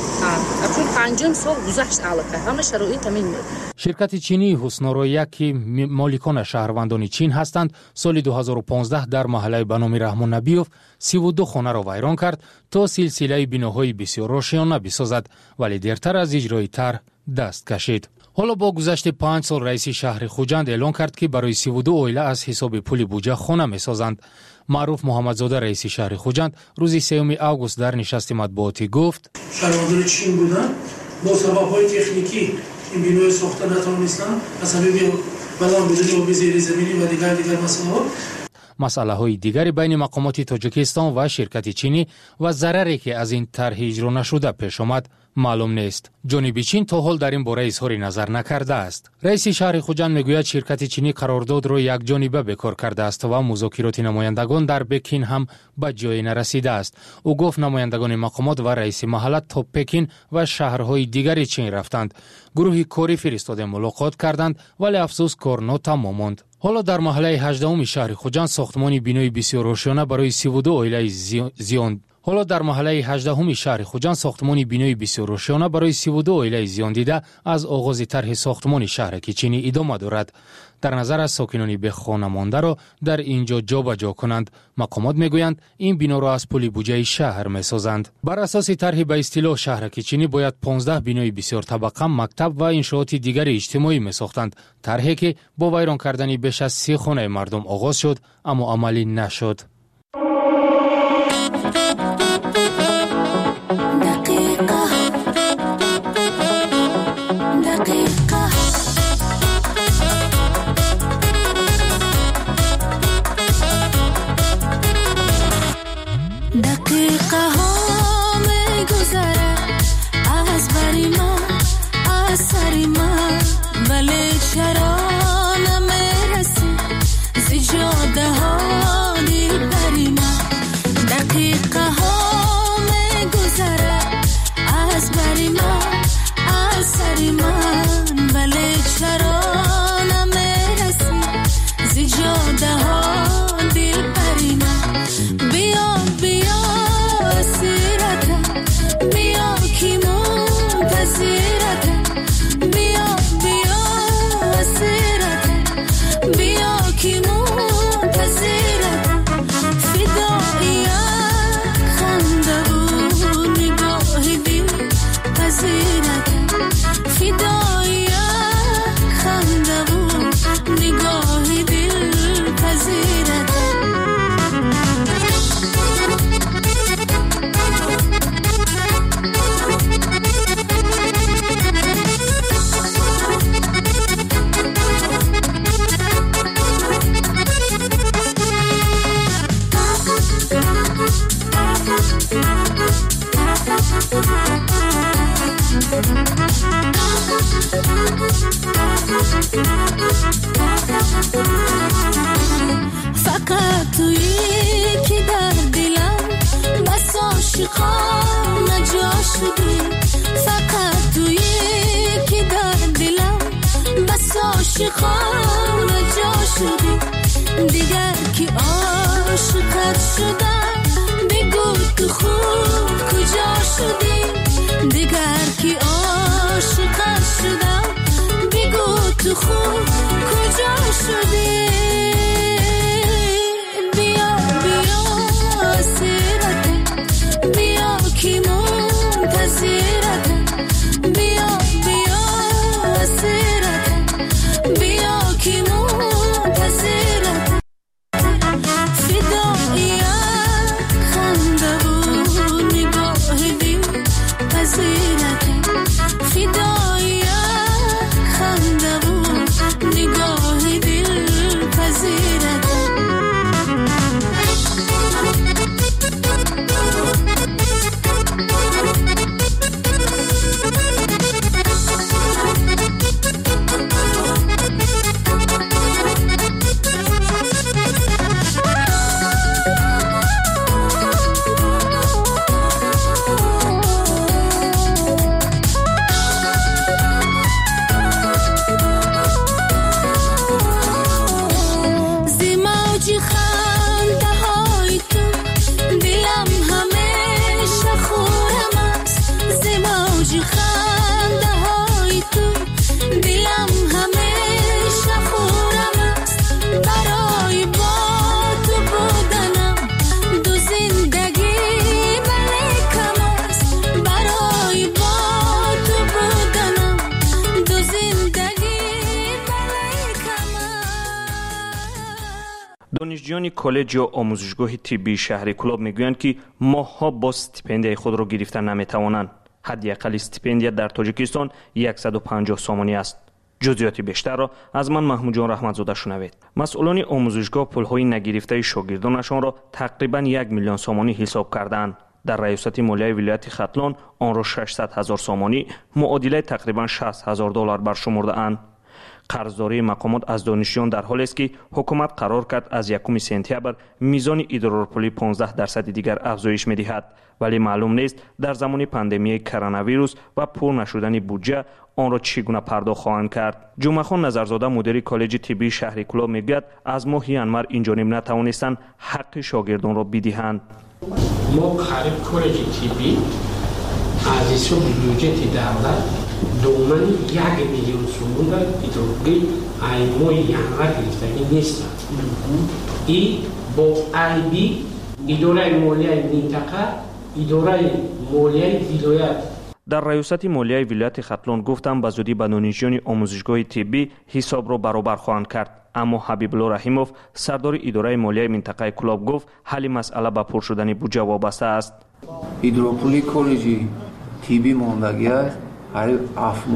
акун 5 сол гузашт аллакай ҳама шароит ҳамин мед. ширкати чинии Ҳусноро ки моликона шаҳрвандони чин ҳастанд, соли 2015 дар маҳаллаи ба номи Раҳмоннабиёв 32 хонаро вайрон кард, то силсилаи биноҳои бисёр ошиёна бисозад, вале дертар аз иҷрои тарҳ даст кашид. ҳоло бо гузашти 5 сол раиси шаҳри Хуҷанд эълон кард ки барои 32 оила аз ҳисоби пули буҷа хона месозанд. маъруф Муҳаммадзода раиси шаҳри Хуҷанд рӯзи 3 август дар нишасти матбуотӣ гуфт: шаҳрвандони чин буданд бо сабабҳои техникӣ ин бинои сохта натавонистанд аз сабаби баланд будани оби зеризаминӣ ва дигар масъалаҳо. масъалаҳои дигари байни мақомоти Тоҷикистон ва ширкати чинӣ ва зараре ки аз ин тарҳи иҷро нашуда пеш омад маълум нест. ҷониби чин то ҳол дар ин бора изҳори назар накардааст. раиси шаҳри Хуҷанд мегӯяд ширкати чинӣ қарордодро якҷониба бекор кардааст ва музокироти намояндагон дар Пекин ҳам ба ҷое нарасидааст. ӯ гуфт намояндагони мақомот ва раиси маҳалла то Пекин ва шаҳрҳои дигари чин рафтанд. гурӯҳи корӣ фиристода мулоқот карданд, вале афсӯс кор нотамом монд. ҳоло дар маҳаллаи 18-уми шаҳри Хуҷанд сохтмони бинои бисёр ошиёна барои 32 оилаи зиён ҳоло дар маҳаллаи 18-уми шаҳри Хуҷанд сохтмони бинои бисёр ошиёна барои 32 оилаи зиёндида аз оғози тарҳи сохтмони шаҳраки чинӣ идома дорад. дар назар аст сокинони бехонамондаро дар ин ҷо ҷобаҷо кунанд. мақомот мегӯянд ин биноро аз пули буҷаи шаҳр месозанд. бар асоси тарҳи ба истилоҳ шаҳраки чинӣ бояд 15 бинои бисёртабақа, мактаб ва иншооти дигари иҷтимоӣ месохтанд. тарҳе ки бо вайрон кардани беш аз 30 хонаи мардум оғоз шуд, аммо амалӣ нашуд. چرا نمیرسی زی جاده ها فقط تویی که در دلم بس عاشقان جا شدی فقط تویی که در دلم بس عاشقان جا شدی دیگر که عاشقت شدم بگو تو خوب کجا شدی دیگر که عاشقت شدم بگو تو خوب کجا شدی بیا بیا سیرتم بیا که منتظرتم بیا بیا سیرتم بیا که منتظرتم فدای خنده و نگاه دل پذیرتم فدای خنده و نگاه دل پذیرتم دانشجویان کالج یا آموزشگاه طبی شهر کلاب میگویند که ماه‌ها با استیپندیای خود را گرفتن نمیتوانند. حداقل استیپندیا در تاجیکستان 150 سومانی است. جزئیات بیشتر را از من محمود جان رحمتزاده شنوید. مسئولان آموزشگاه پولهای نگرفته شاگردانشان را تقریبا 1 میلیون سومانی حساب کردند. در ریاست مالیه ولایت ختلان آن را 600,000 سومانی معادل تقریبا $60,000 برشمرده‌اند. قرضداری مقامات از دانشجویان در حالی است که حکومت قرار کرد از 1 سپتامبر میزان ادرارپولی 15% دیگر افزایش می‌دهد، ولی معلوم نیست در زمان پاندمی کرونا ویروس و پر نشدن بودجه آن را چگونه پرداخت خواهند کرد. جمعه خان نظرزاده مدیر کالج طبی شهر کلاب میگوید از ماه ینور این جانب نتوانستند حق شاگردان را بدهند. ما قریب کالج طبی از حساب بودجه دولت دومن 1 میلیون سوم را اداره ایمو ینور گرفتگی نیست. این با ایبی اداره مالیه منطقه اداره مالیه ولایت در ریاست مالیه ولایت ختلان گفتم به زودی به دانشجویان آموزشگاه طبی حساب را برابر خواهند کرد. اما حبیب الله رحیموف سردار اداره مالیه منطقه کلاب گفت حل مسئله به پر شدن بودجه وابسته است. ادراپولی کالج طبی ماندگی است. هر 7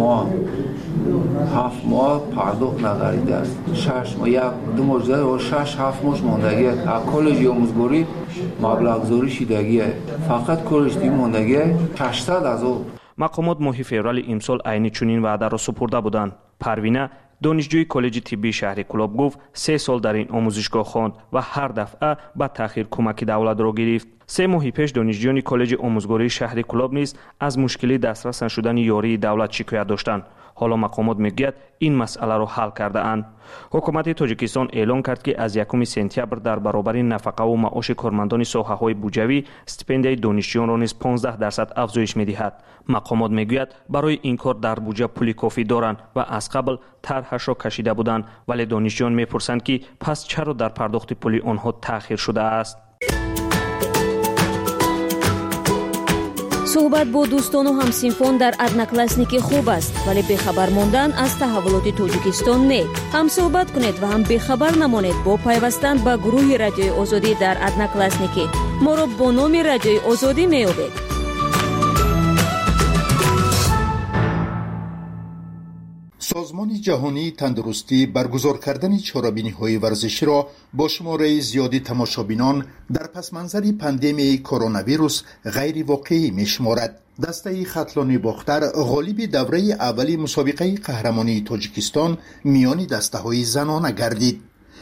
ماه پرداخت نگردیده است. 6 ماه 1-2 ماه و 6-7 ماه ماندگی است. کالج آموزگاری مبلغ گذاری شدگی است. فقط کالج طبی ماندگی 800,000. مقامات ماه فوریه امسال عین چنین وعده را سپرده بودند. پروینه دانشجوی کالج طبی شهر کلاب گفت 3 سال در این آموزشگاه خواند و هر دفعه با تأخیر کمک دولت را گرفت. 3 ماه پیش دانشجویان کالج آموزگاری شهر کلاب نیز از مشکلی دسترس نشدن یاری دولت شکایت داشتند. حالا مقامات میگوید این مسئله را حل کرده اند. حکومت تاجیکستان اعلام کرد که از 1 سپتامبر در برابر نفقه و معاش کارمندان ساحه‌های بودجوی استیپندیای دانشجویان را نیز 15% افزایش می‌دهد. مقامات میگوید برای این کار در بودجه پولی کافی دارند و از قبل طرحش را کشیده بودند، ولی دانشجویان میپرسند که پس چرا در پرداخت پولی آنها تأخیر شده است. صحبت با دوستان و همسینفان در ادناکلاسنیکی خوب است، ولی بخبر ماندن از تحولات تاجیکستان نه. هم صحبت کنید و هم بخبر نمانید با پیوستن به گروه رادیوی آزادی در ادناکلاسنیکی. ما را با نام رادیوی آزادی میابید. سازمان جهانی تندرستی برگزار کردن چاره‌بینی‌های ورزشی را با شماره زیادی تماشابینان در پس منظر پاندمی کرونا ویروس غیر واقعی می‌شمارد. دسته ختلان باختر غالب دوره اولی مسابقه قهرمانی تاجیکستان میان دسته‌های زنانه گردید.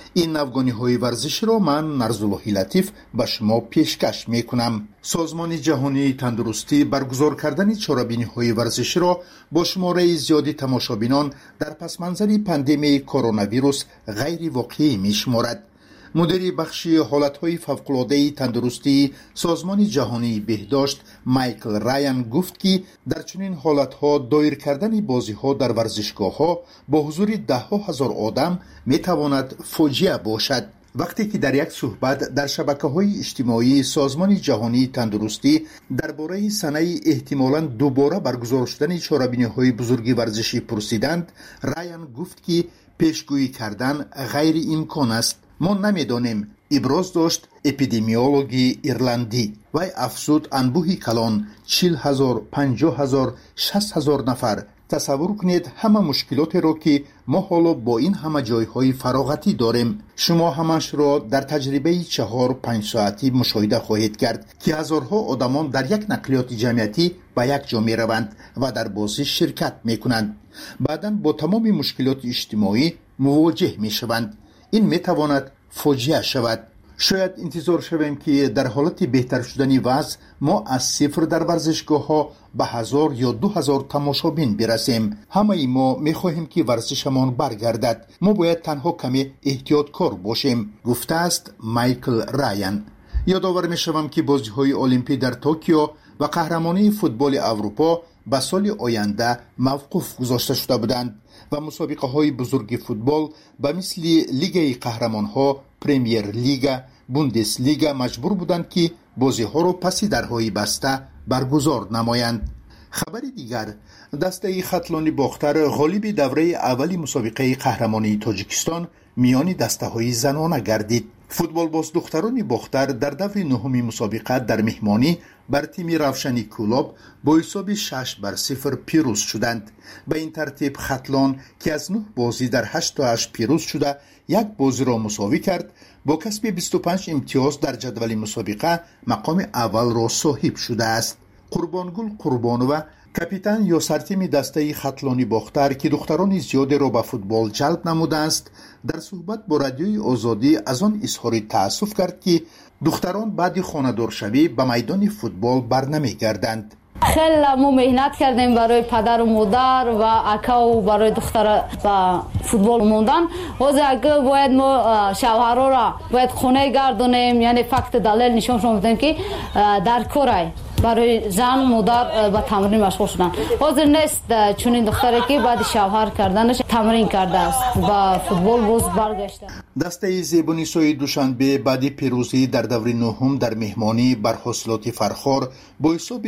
این افغانی‌های ورزشی را من نرزاللهی لطیف به شما پیشکش میکنم. سازمان جهانی تندرستی برگزار کردن چاره‌بینی‌های ورزشی را با شماره زیادی تماشابینان در پس منظر پاندمی کرونا ویروس غیر واقعی می‌شمارد. مدیر بخش حالت‌های فوق‌العاده تندرستی سازمان جهانی بهداشت مایکل رایان گفت که در چنین حالت‌ها دایر کردن بازی‌ها در ورزشگاه‌ها با حضور ده‌ها هزار آدم می‌تواند فاجعه باشد. وقتی که در یک صحبت در شبکه‌های اجتماعی سازمان جهانی تندرستی درباره سنه احتمالاً دوباره برگزار شدن چاره‌بینی‌های بزرگ ورزشی پرسیدند، رایان گفت که پیشگویی کردن غیر امکان است. ما نمیدانیم، ابراز داشت اپیدمیولوژی ایرلندی. و افزود انبوهی کلان 40,000 50,000 60,000 نفر. تصور کنید همه مشکلات را که ما حالا با این همه جایهای فراغتی داریم. شما همش را در تجربه 4-5 ساعتی مشاهده خواهید کرد که هزارها آدمان در یک نقلیات جمعیتی به یک جا می روند و در بازی شرکت می کنند. بعداً با تمام مشکلات اجتماعی مواجه می شوند. این می تواند فاجعه شود. شاید انتظار شویم که در حالت بهتر شدن وضع ما از صفر در ورزشگاه ها به 1000 یا 2000 تماشابین برسیم. همه ما می خواهیم که ورزشمان برگردد. ما باید تنها کمی احتیاطکار باشیم، گفته است مایکل رایان. یادآور می شوم که بازی های المپی در توکیو و قهرمانی فوتبال اروپا به سال آینده موقوف گذاشته شده بودند و مسابقه های بزرگ فوتبال به مثل لیگ قهرمان ها، پریمیر لیگ، بوندس لیگ مجبور بودند که بازی ها را پس درهای بسته برگزار نمایند. خبر دیگر، دسته خطلانی باختر غالب دوره اولی مسابقه قهرمانی تاجیکستان میان دسته های زنانه گردید. فوتبال باز دختران باختر در دور نهمی مسابقه در مهمانی بر تیم روشنی کلوب با حساب 6-0 پیروز شدند. به این ترتیب خطلان که از 9 بازی در 8 پیروز شده یک بازی را مساوی کرد، با کسب 25 امتیاز در جدول مسابقه مقام اول را صاحب شده است. قربانگل قربانوه کاپیتان یا سرتیم دسته خطلانی باختر که دختران زیادی را به فوتبال جلب نموده است، در صحبت با رادیوی آزادی از آن اظهار تأسف کرد که دختران بعد خانه‌دار شوی به میدان فوتبال برنمیگردند. خیلی ما مهنت کردیم برای پدر و مادر و اکا و برای دختر با فوتبال موندن. اگه باید ما شوهرها را باید خونه گردونیم، یعنی فقط دلیل نشون شما بدیم که در کارای برای زن مادر به تمرین مشغول شدن. حاضر نیست چون این دختری که بعد شوهر کردنش تمرین کرده است و فوتبال باز برگشته. دسته زیبونیسای دوشنبه بعد پیروزی در دور نهم در مهمانی بر حاصلات فرخار با حساب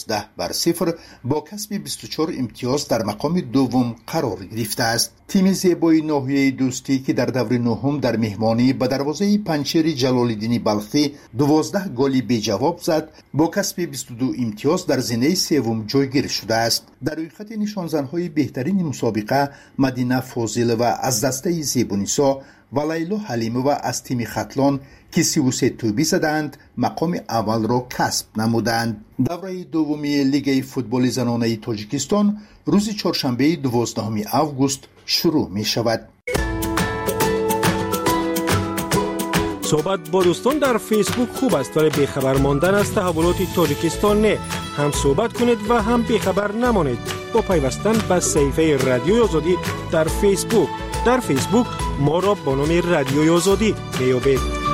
11-0 با کسب 24 امتیاز در مقام دوم قرار گرفته است. تیم زیبای ناحیه دوستی که در دور نهم در مهمانی به دروازه پنچیر جلال‌الدین بلخی 12 گلی بی جواب زد، با کسب 22 امتیاز در زینه سوم جایگیر شده است. در روی خط نشان زن‌های بهترین مسابقه مدینه فاضل و از دسته زیبونیسا و لیلا حلیمه و از تیم خطلان که 33 توبی زدند مقام اول را کسب نمودند. دوره دومی لیگ فوتبال زنانه تاجیکستان روز چهارشنبه 12 آگوست شروع می شود. صحبت با دوستان در فیسبوک خوب است، ولی بیخبر ماندن از تحولات تاجیکستان نه. هم صحبت کنید و هم بیخبر نمانید با پیوستن به صفحه رادیوی آزادی در فیسبوک. در فیسبوک ما را با نام رادیوی آزادی میابید.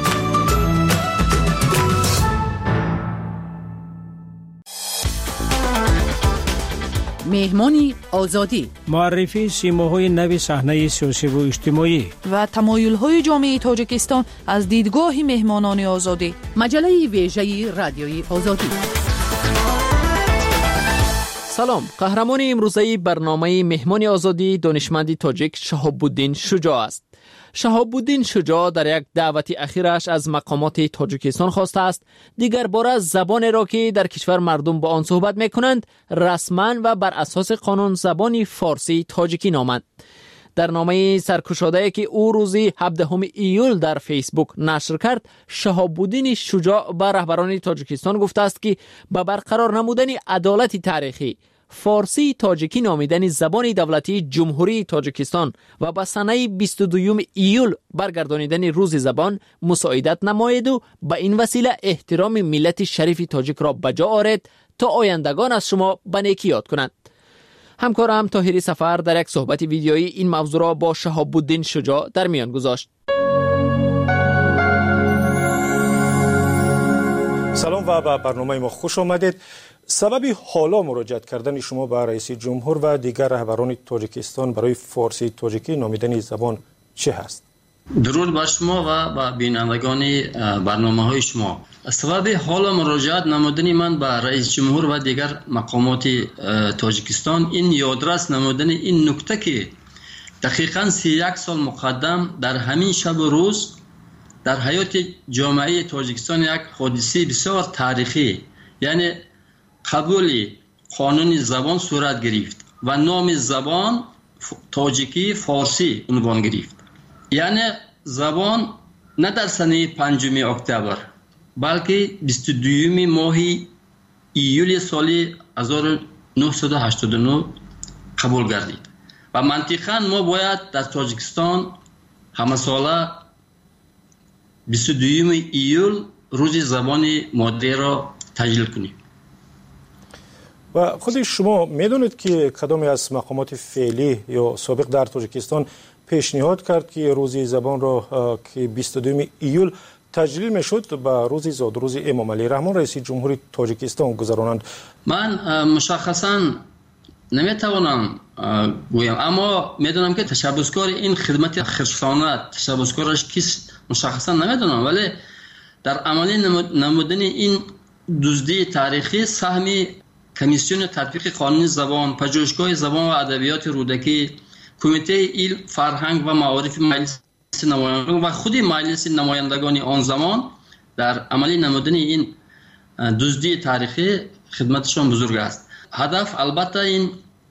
مهمانی آزادی، معرفی سیماهای نو صحنه سیاسی و اجتماعی و تمایل‌های جامعه تاجیکستان از دیدگاه مهمانان آزادی. مجله ویژه رادیوی آزادی. سلام. قهرمان امروزه برنامه مهمان آزادی دانشمند تاجیک شهاب‌الدین شجاع است. شهاب‌الدین شجاع در یک دعوت اخیرش از مقامات تاجیکستان خواسته است دیگر باره زبان را که در کشور مردم با آن صحبت می‌کنند رسما و بر اساس قانون زبان فارسی تاجیکی نامند. در نامه سرگشاده‌ای که او روز 17 ایول در فیسبوک نشر کرد، شهاب‌الدین شجاع به رهبران تاجیکستان گفته است که به برقرار نمودن عدالت تاریخی، فارسی تاجیکی نامیدن زبان دولتی جمهوری تاجیکستان و به سنه 22 ایول برگردانیدن روز زبان مساعدت نماید و به این وسیله احترام ملت شریف تاجیک را بجا آورد تا آیندگان از شما به نیکی یاد کنند. همکارم طاهری سفر در یک صحبت ویدیویی این موضوع را با شهاب الدین شجاع در میان گذاشت. سلام و به برنامه ما خوش آمدید. سبب حالا مراجعت کردن شما به رئیس جمهور و دیگر رهبران تاجیکستان برای فارسی تاجیکی نامیدن زبان چه هست؟ درود بر شما و به بینندگان برنامه های شما. سبب حالا مراجعت نمودن من به رئیس جمهور و دیگر مقامات تاجیکستان این یادرس نمودن این نکته که دقیقاً 31 سال مقدم در همین شب و روز در حیات جامعه تاجیکستان یک حادثه بسیار تاریخی یعنی قبول قانون زبان صورت گرفت و نام زبان تاجیکی فارسی عنوان گرفت. یعنی زبان نه در سنه 5 اکتبر بلکه 22 ماه ایول سال 1989 قبول گردید و منطقاً ما باید در تاجیکستان همه ساله 22 ایول روز زبان مادری را تجلیل کنیم. و خود شما میدونید که کدام از مقامات فعلی یا سابق در تاجیکستان پیشنهاد کرد که روز زبان را که 22 ایول تجلیل میشد به روز زاد روز امام علی رحمان رئیس جمهوری تاجیکستان گذرانند؟ من مشخصا نمیتوانم گویم، اما میدونم که تشبسکار این خدمت خرسانت تشبسکارش کیست مشخصا نمیدونم، ولی در عملی نمودن این دزدی تاریخی سهم کمیسیون تطبیق قانون زبان، پژوهشگاه زبان و ادبیات رودکی، کمیته علم، فرهنگ و معارف مجلس نمایندگان و خود مجلس نمایندگان آن زمان در عملی نمودن این دزدی تاریخی خدمتشان بزرگ است. هدف البته این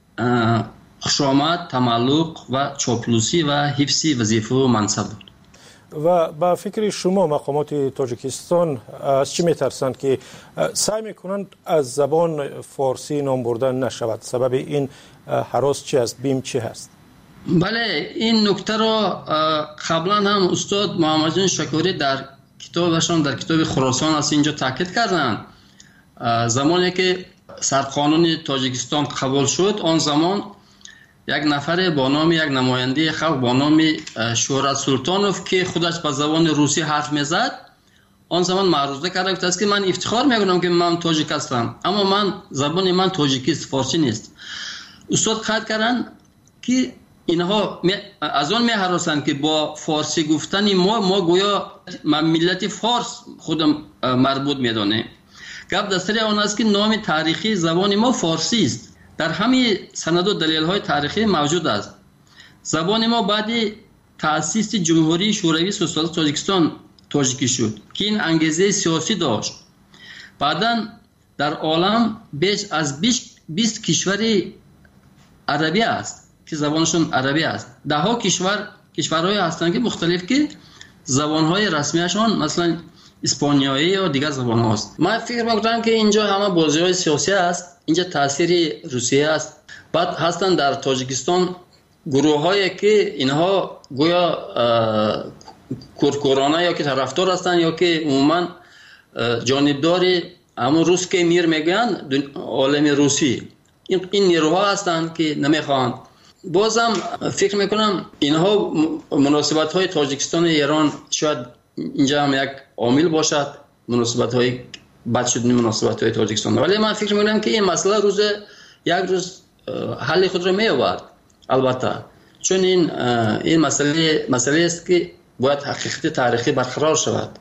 خوشامد، تملق و چاپلوسی و حفظ وظیفه و منصب بود. و با فکر شما مقامات تاجیکستان از چی میترسند که سعی میکنند از زبان فارسی نام بردن نشود؟ سبب این هراس چی است؟ بیم چی هست؟ بله، این نکته را قبلا هم استاد محمد جان شکوری در کتابشان در کتاب خراسان از اینجا تاکید کردند. زمانی که سرقانون تاجیکستان قبول شد، آن زمان یک نفر با نام یک نماینده خلق با نام شهرت سلطانوف که خودش به زبان روسی حرف میزد، آن زمان معروضه کرده بود که من افتخار میکنم که من تاجیک هستم، اما من زبان من تاجیکی است، فارسی نیست. استاد قید کردن که اینها از آن میهراسند که با فارسی گفتن ما گویا ملت فارس خودم مربوط میدانه. گپ دستری آن است که نام تاریخی زبان ما فارسی است. در همین سند و دلیل های تاریخی موجود است. زبان ما بعد تأسیس جمهوری شوروی سوسیالیست تاجیکستان تاجیکی شد که این انگیزه سیاسی داشت. بعداً در عالم بیش از 20 کشور عربی است که زبانشون عربی است. ده ها کشورهای هستند که مختلف که زبانهای رسمیشان مثلا اسپانیایی یا دیگر زبان هاست. من فکر میکنم که اینجا همه بازی های سیاسی است، اینجا تاثیر روسیه است. بعد هستند در تاجیکستان گروه هایی که اینها گویا کورکورانه یا که طرفدار هستند یا که عموما جانبدار همون روس که میر میگن عالم روسی، این نیروها هستند که نمیخواهند. بازم فکر میکنم اینها مناسبت های تاجیکستان ایران شاید اینجا هم یک عامل باشد، مناسبت های بد شدن مناسبت های تاجیکستان، ولی من فکر میکنم که این مسئله یک روز حل خود را می‌یابد. البته چون این مسئله است که باید حقیقت تاریخی برقرار شود.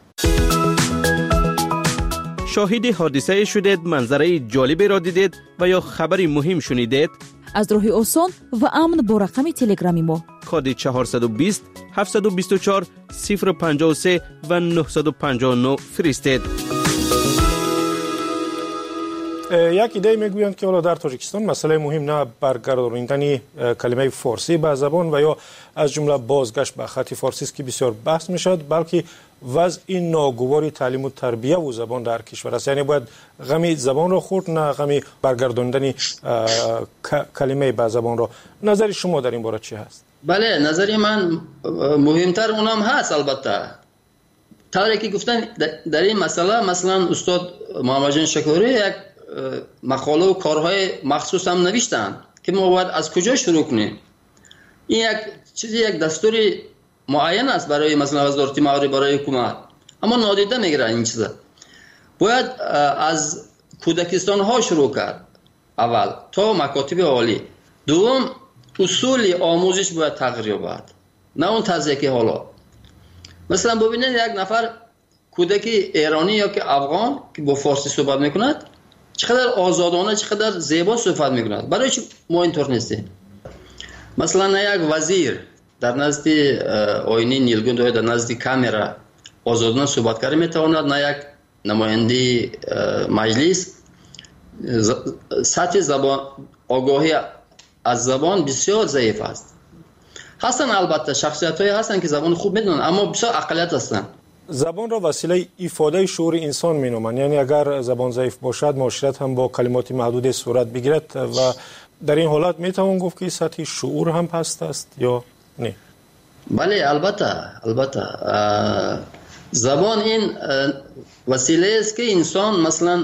شاهد حادثه شدید، منظره جالبی را دیدید و یا خبری مهم شنیدید؟ از راه آسان و امن با رقم تلگرامی ما کد 420 724 053 و 959 فرستید. یک ایده میگویند که حالا در تاجیکستان مسئله مهم نه برگرداندن کلمه فارسی به زبان و یا از جمله بازگشت به خط فارسی است که بسیار بحث میشد، بلکه وضع این ناگوار تعلیم و تربیه و زبان در کشور است. یعنی باید غمی زبان را خورد، نه غمی برگرداندن کلمه به زبان را. نظر شما در این باره چی هست؟ بله، نظر من مهمتر اونم هست. البته طوری که گفتن در این مسئله، مثلا استاد محمد جان شکوری یک مقاله و کارهای مخصوص هم نوشتن که ما باید از کجا شروع کنیم. این یک دستوری معین است برای مثلا وزارت معاری برای حکومت، اما نادیده میگیرن این چیزا. باید از کودکستان ها شروع کرد اول تا مکاتب عالی. دوم اصول آموزش باید تغییر یابد، نه اون طرزی که حالا. مثلا ببینید یک نفر کودک ایرانی یا که افغان که با فارسی صحبت میکند چقدر آزادانه، چقدر زیبا صحبت میکند. برای چی ما اینطور نیستیم؟ مثلا یک وزیر در نزد آینه نیلگون یا در نزد کامرا آزادانه صحبت کردن میتواند، نه یک نماینده مجلس. سطح زبان، آگاهی از زبان بسیار ضعیف است. هستن البته شخصیت‌هایی هستن که زبان خوب میدونن، اما بسیار اقلیت هستن. زبان را وسیله ایفاده شعور انسان مینامند. یعنی اگر زبان ضعیف باشد، معاشرت هم با کلمات محدود صورت بگیرد و در این حالت میتوان گفت که سطح شعور هم پست است یا نه؟ بله، البته زبان این وسیله است که انسان مثلا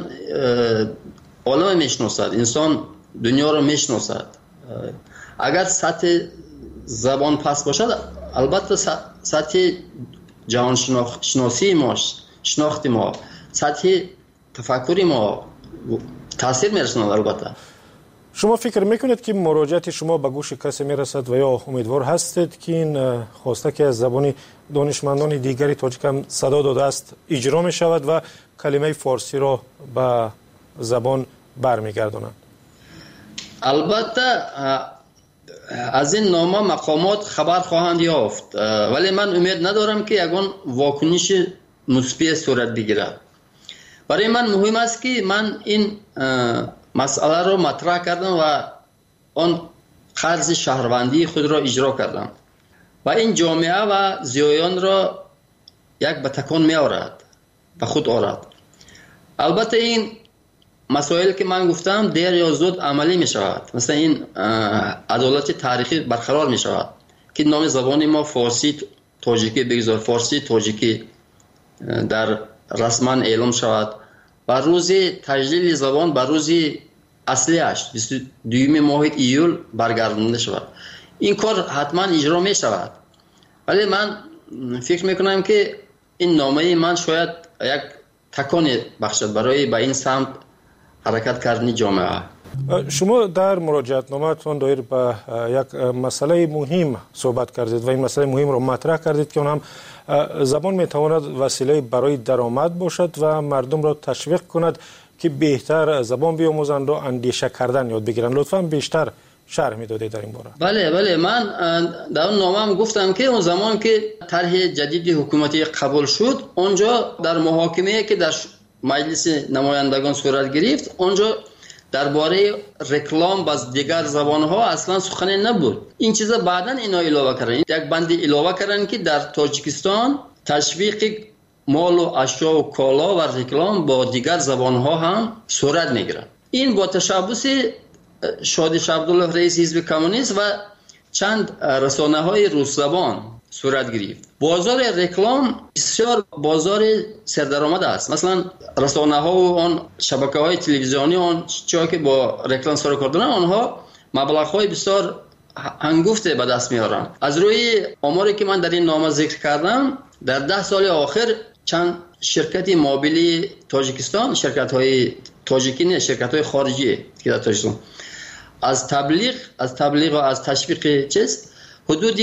عالم میشناسد، انسان دنیا رو میشناسد. اگر سطح زبان پست باشد، البته سطح جهان شناسی ما، شناخت ما، سطح تفکری ما تاثیر میرساند. البته شما فکر میکنید که مراجعت شما به گوش کسی میرسد و یا امیدوار هستید که این خواسته که از زبان دانشمندان دیگری تاجیک هم صدا داده است اجرا می شود و کلمه فارسی را به زبان برمیگردانند؟ البته از این نامه مقامات خبر خواهند یافت، ولی من امید ندارم که یگان واکنش مثبت صورت بگیرد. برای من مهم است که من این مسئله را مطرح کردم و آن قرض شهروندی خود را اجرا کردم و این جامعه و زیایان را یک به تکان می آورد، به خود آورد. البته این مسائل که من گفتم دیر یا زود عملی می شود. مثلا این عدالت تاریخی برقرار می شود که نام زبان ما فارسی تاجیکی بگذار، فارسی تاجیکی در رسما اعلام شود و روز تجلیل زبان به روز اصلیش 22 ماه ایول برگردانده شود. این کار حتما اجرا می شود، ولی من فکر می کنم که این نامه من شاید یک تکان بخشد برای به این سمت حرکت کردن جامعه. شما در مراجعت نامه‌تان دایر به یک مسئله مهم صحبت کردید و این مسئله مهم را مطرح کردید که اون هم زبان میتواند وسیله برای درآمد باشد و مردم را تشویق کند که بهتر زبان بیاموزند و اندیشه کردن یاد بگیرند. لطفاً بیشتر شرح میدادید در این باره. بله، من در اون نامه‌ام گفتم که اون زمان که طرح جدید حکومتی قبول شد، اونجا در محاکمه‌ای که در مجلس نمایندگان صورت گرفت، اونجا درباره رکلام باز دیگر زبان‌ها اصلا سخنی نبود. این چیزا بعداً اینا علاوه کردن، یک بند علاوه کردن که در تاجیکستان تشویق مال و اشیا و کالا و رکلام با دیگر زبان‌ها هم صورت میگیرد. این با تشبث شادی عبدالله رئیس حزب کمونیست و چند رسانه‌های روس زبان صورت گرفت. بازار رکلام بسیار بازار سردرآمد است. مثلا رسانه‌ها و آن شبکه‌های تلویزیونی آن چیزی که با رکلام سر کار دارن، آنها مبلغ‌های بسیار هنگفته به دست میارن. از روی آماری که من در این نامه ذکر کردم، در 10 سال آخر چند شرکت موبیلی تاجیکستان، شرکت‌های تاجیکی نه، شرکت‌های خارجی که در تاجیکستان از تبلیغ و از تشویق حدود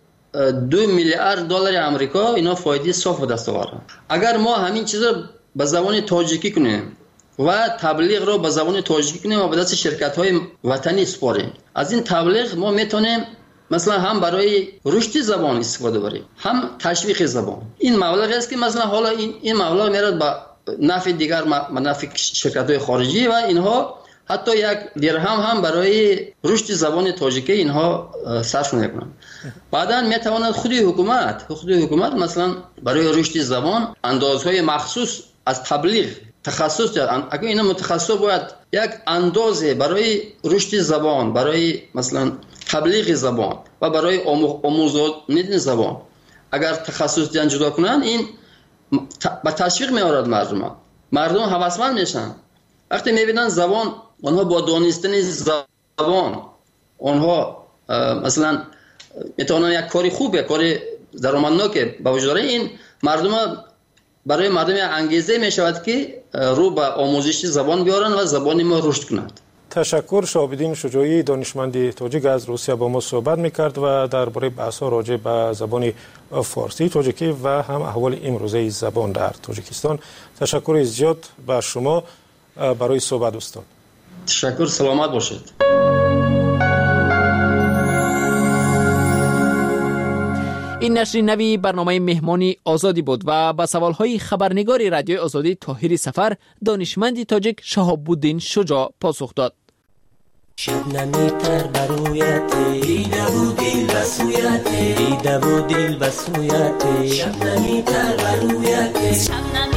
2 میلیارد دلار آمریکا اینا فایده صاف به دست آورد. اگر ما همین چیزا به زبان تاجیکی کنیم و تبلیغ رو به زبان تاجیکی کنیم و به دست شرکت‌های وطنی سپاریم، از این تبلیغ ما میتونیم مثلا هم برای رشد زبان استفاده بریم، هم تشویق زبان. این مبلغ است که مثلا حالا این مبلغ میاد به نفع دیگر نفع شرکت‌های خارجی و اینها حتی یک درهم هم برای رشد زبان تاجیکی اینها صرف نمی‌کنند. بعداً میتواند خود حکومت مثلا برای رشد زبان اندازهای مخصوص از تبلیغ تخصص دارد. اگر اینا متخصص باید یک اندازه برای رشد زبان، برای مثلا تبلیغ زبان و برای آموزاندن زبان اگر تخصص دیدن جدا کنن، این با تشویق میارد مردم هوسمند میشن. وقتی میبینن زبان، آنها با دانستن زبان آنها مثلا میتونن یک کاری خوبه، کاری درآمدناک به وجود داره، این برای مردم انگیزه میشود که رو به آموزش زبان بیارن و زبان ما رشد کند. تشکر. شهاب‌الدین شجاعی دانشمند تاجیک از روسیه با ما صحبت میکرد و درباره بحث‌ها راجع به زبان فارسی تاجیکی و هم احوال امروزه زبان در تاجیکستان. تشکر زیاد به شما برای صحبت استاد. تشکر، سلامت باشید. این نشر نوی برنامه مهمانی آزادی بود و با سوالهای خبرنگار رادیوی آزادی طاهر سفر دانشمند تاجیک شهاب‌الدین شجاع پاسخ داد. شبنمی تر برویتی دیده و دل بسویتی شبنمی تر برویتی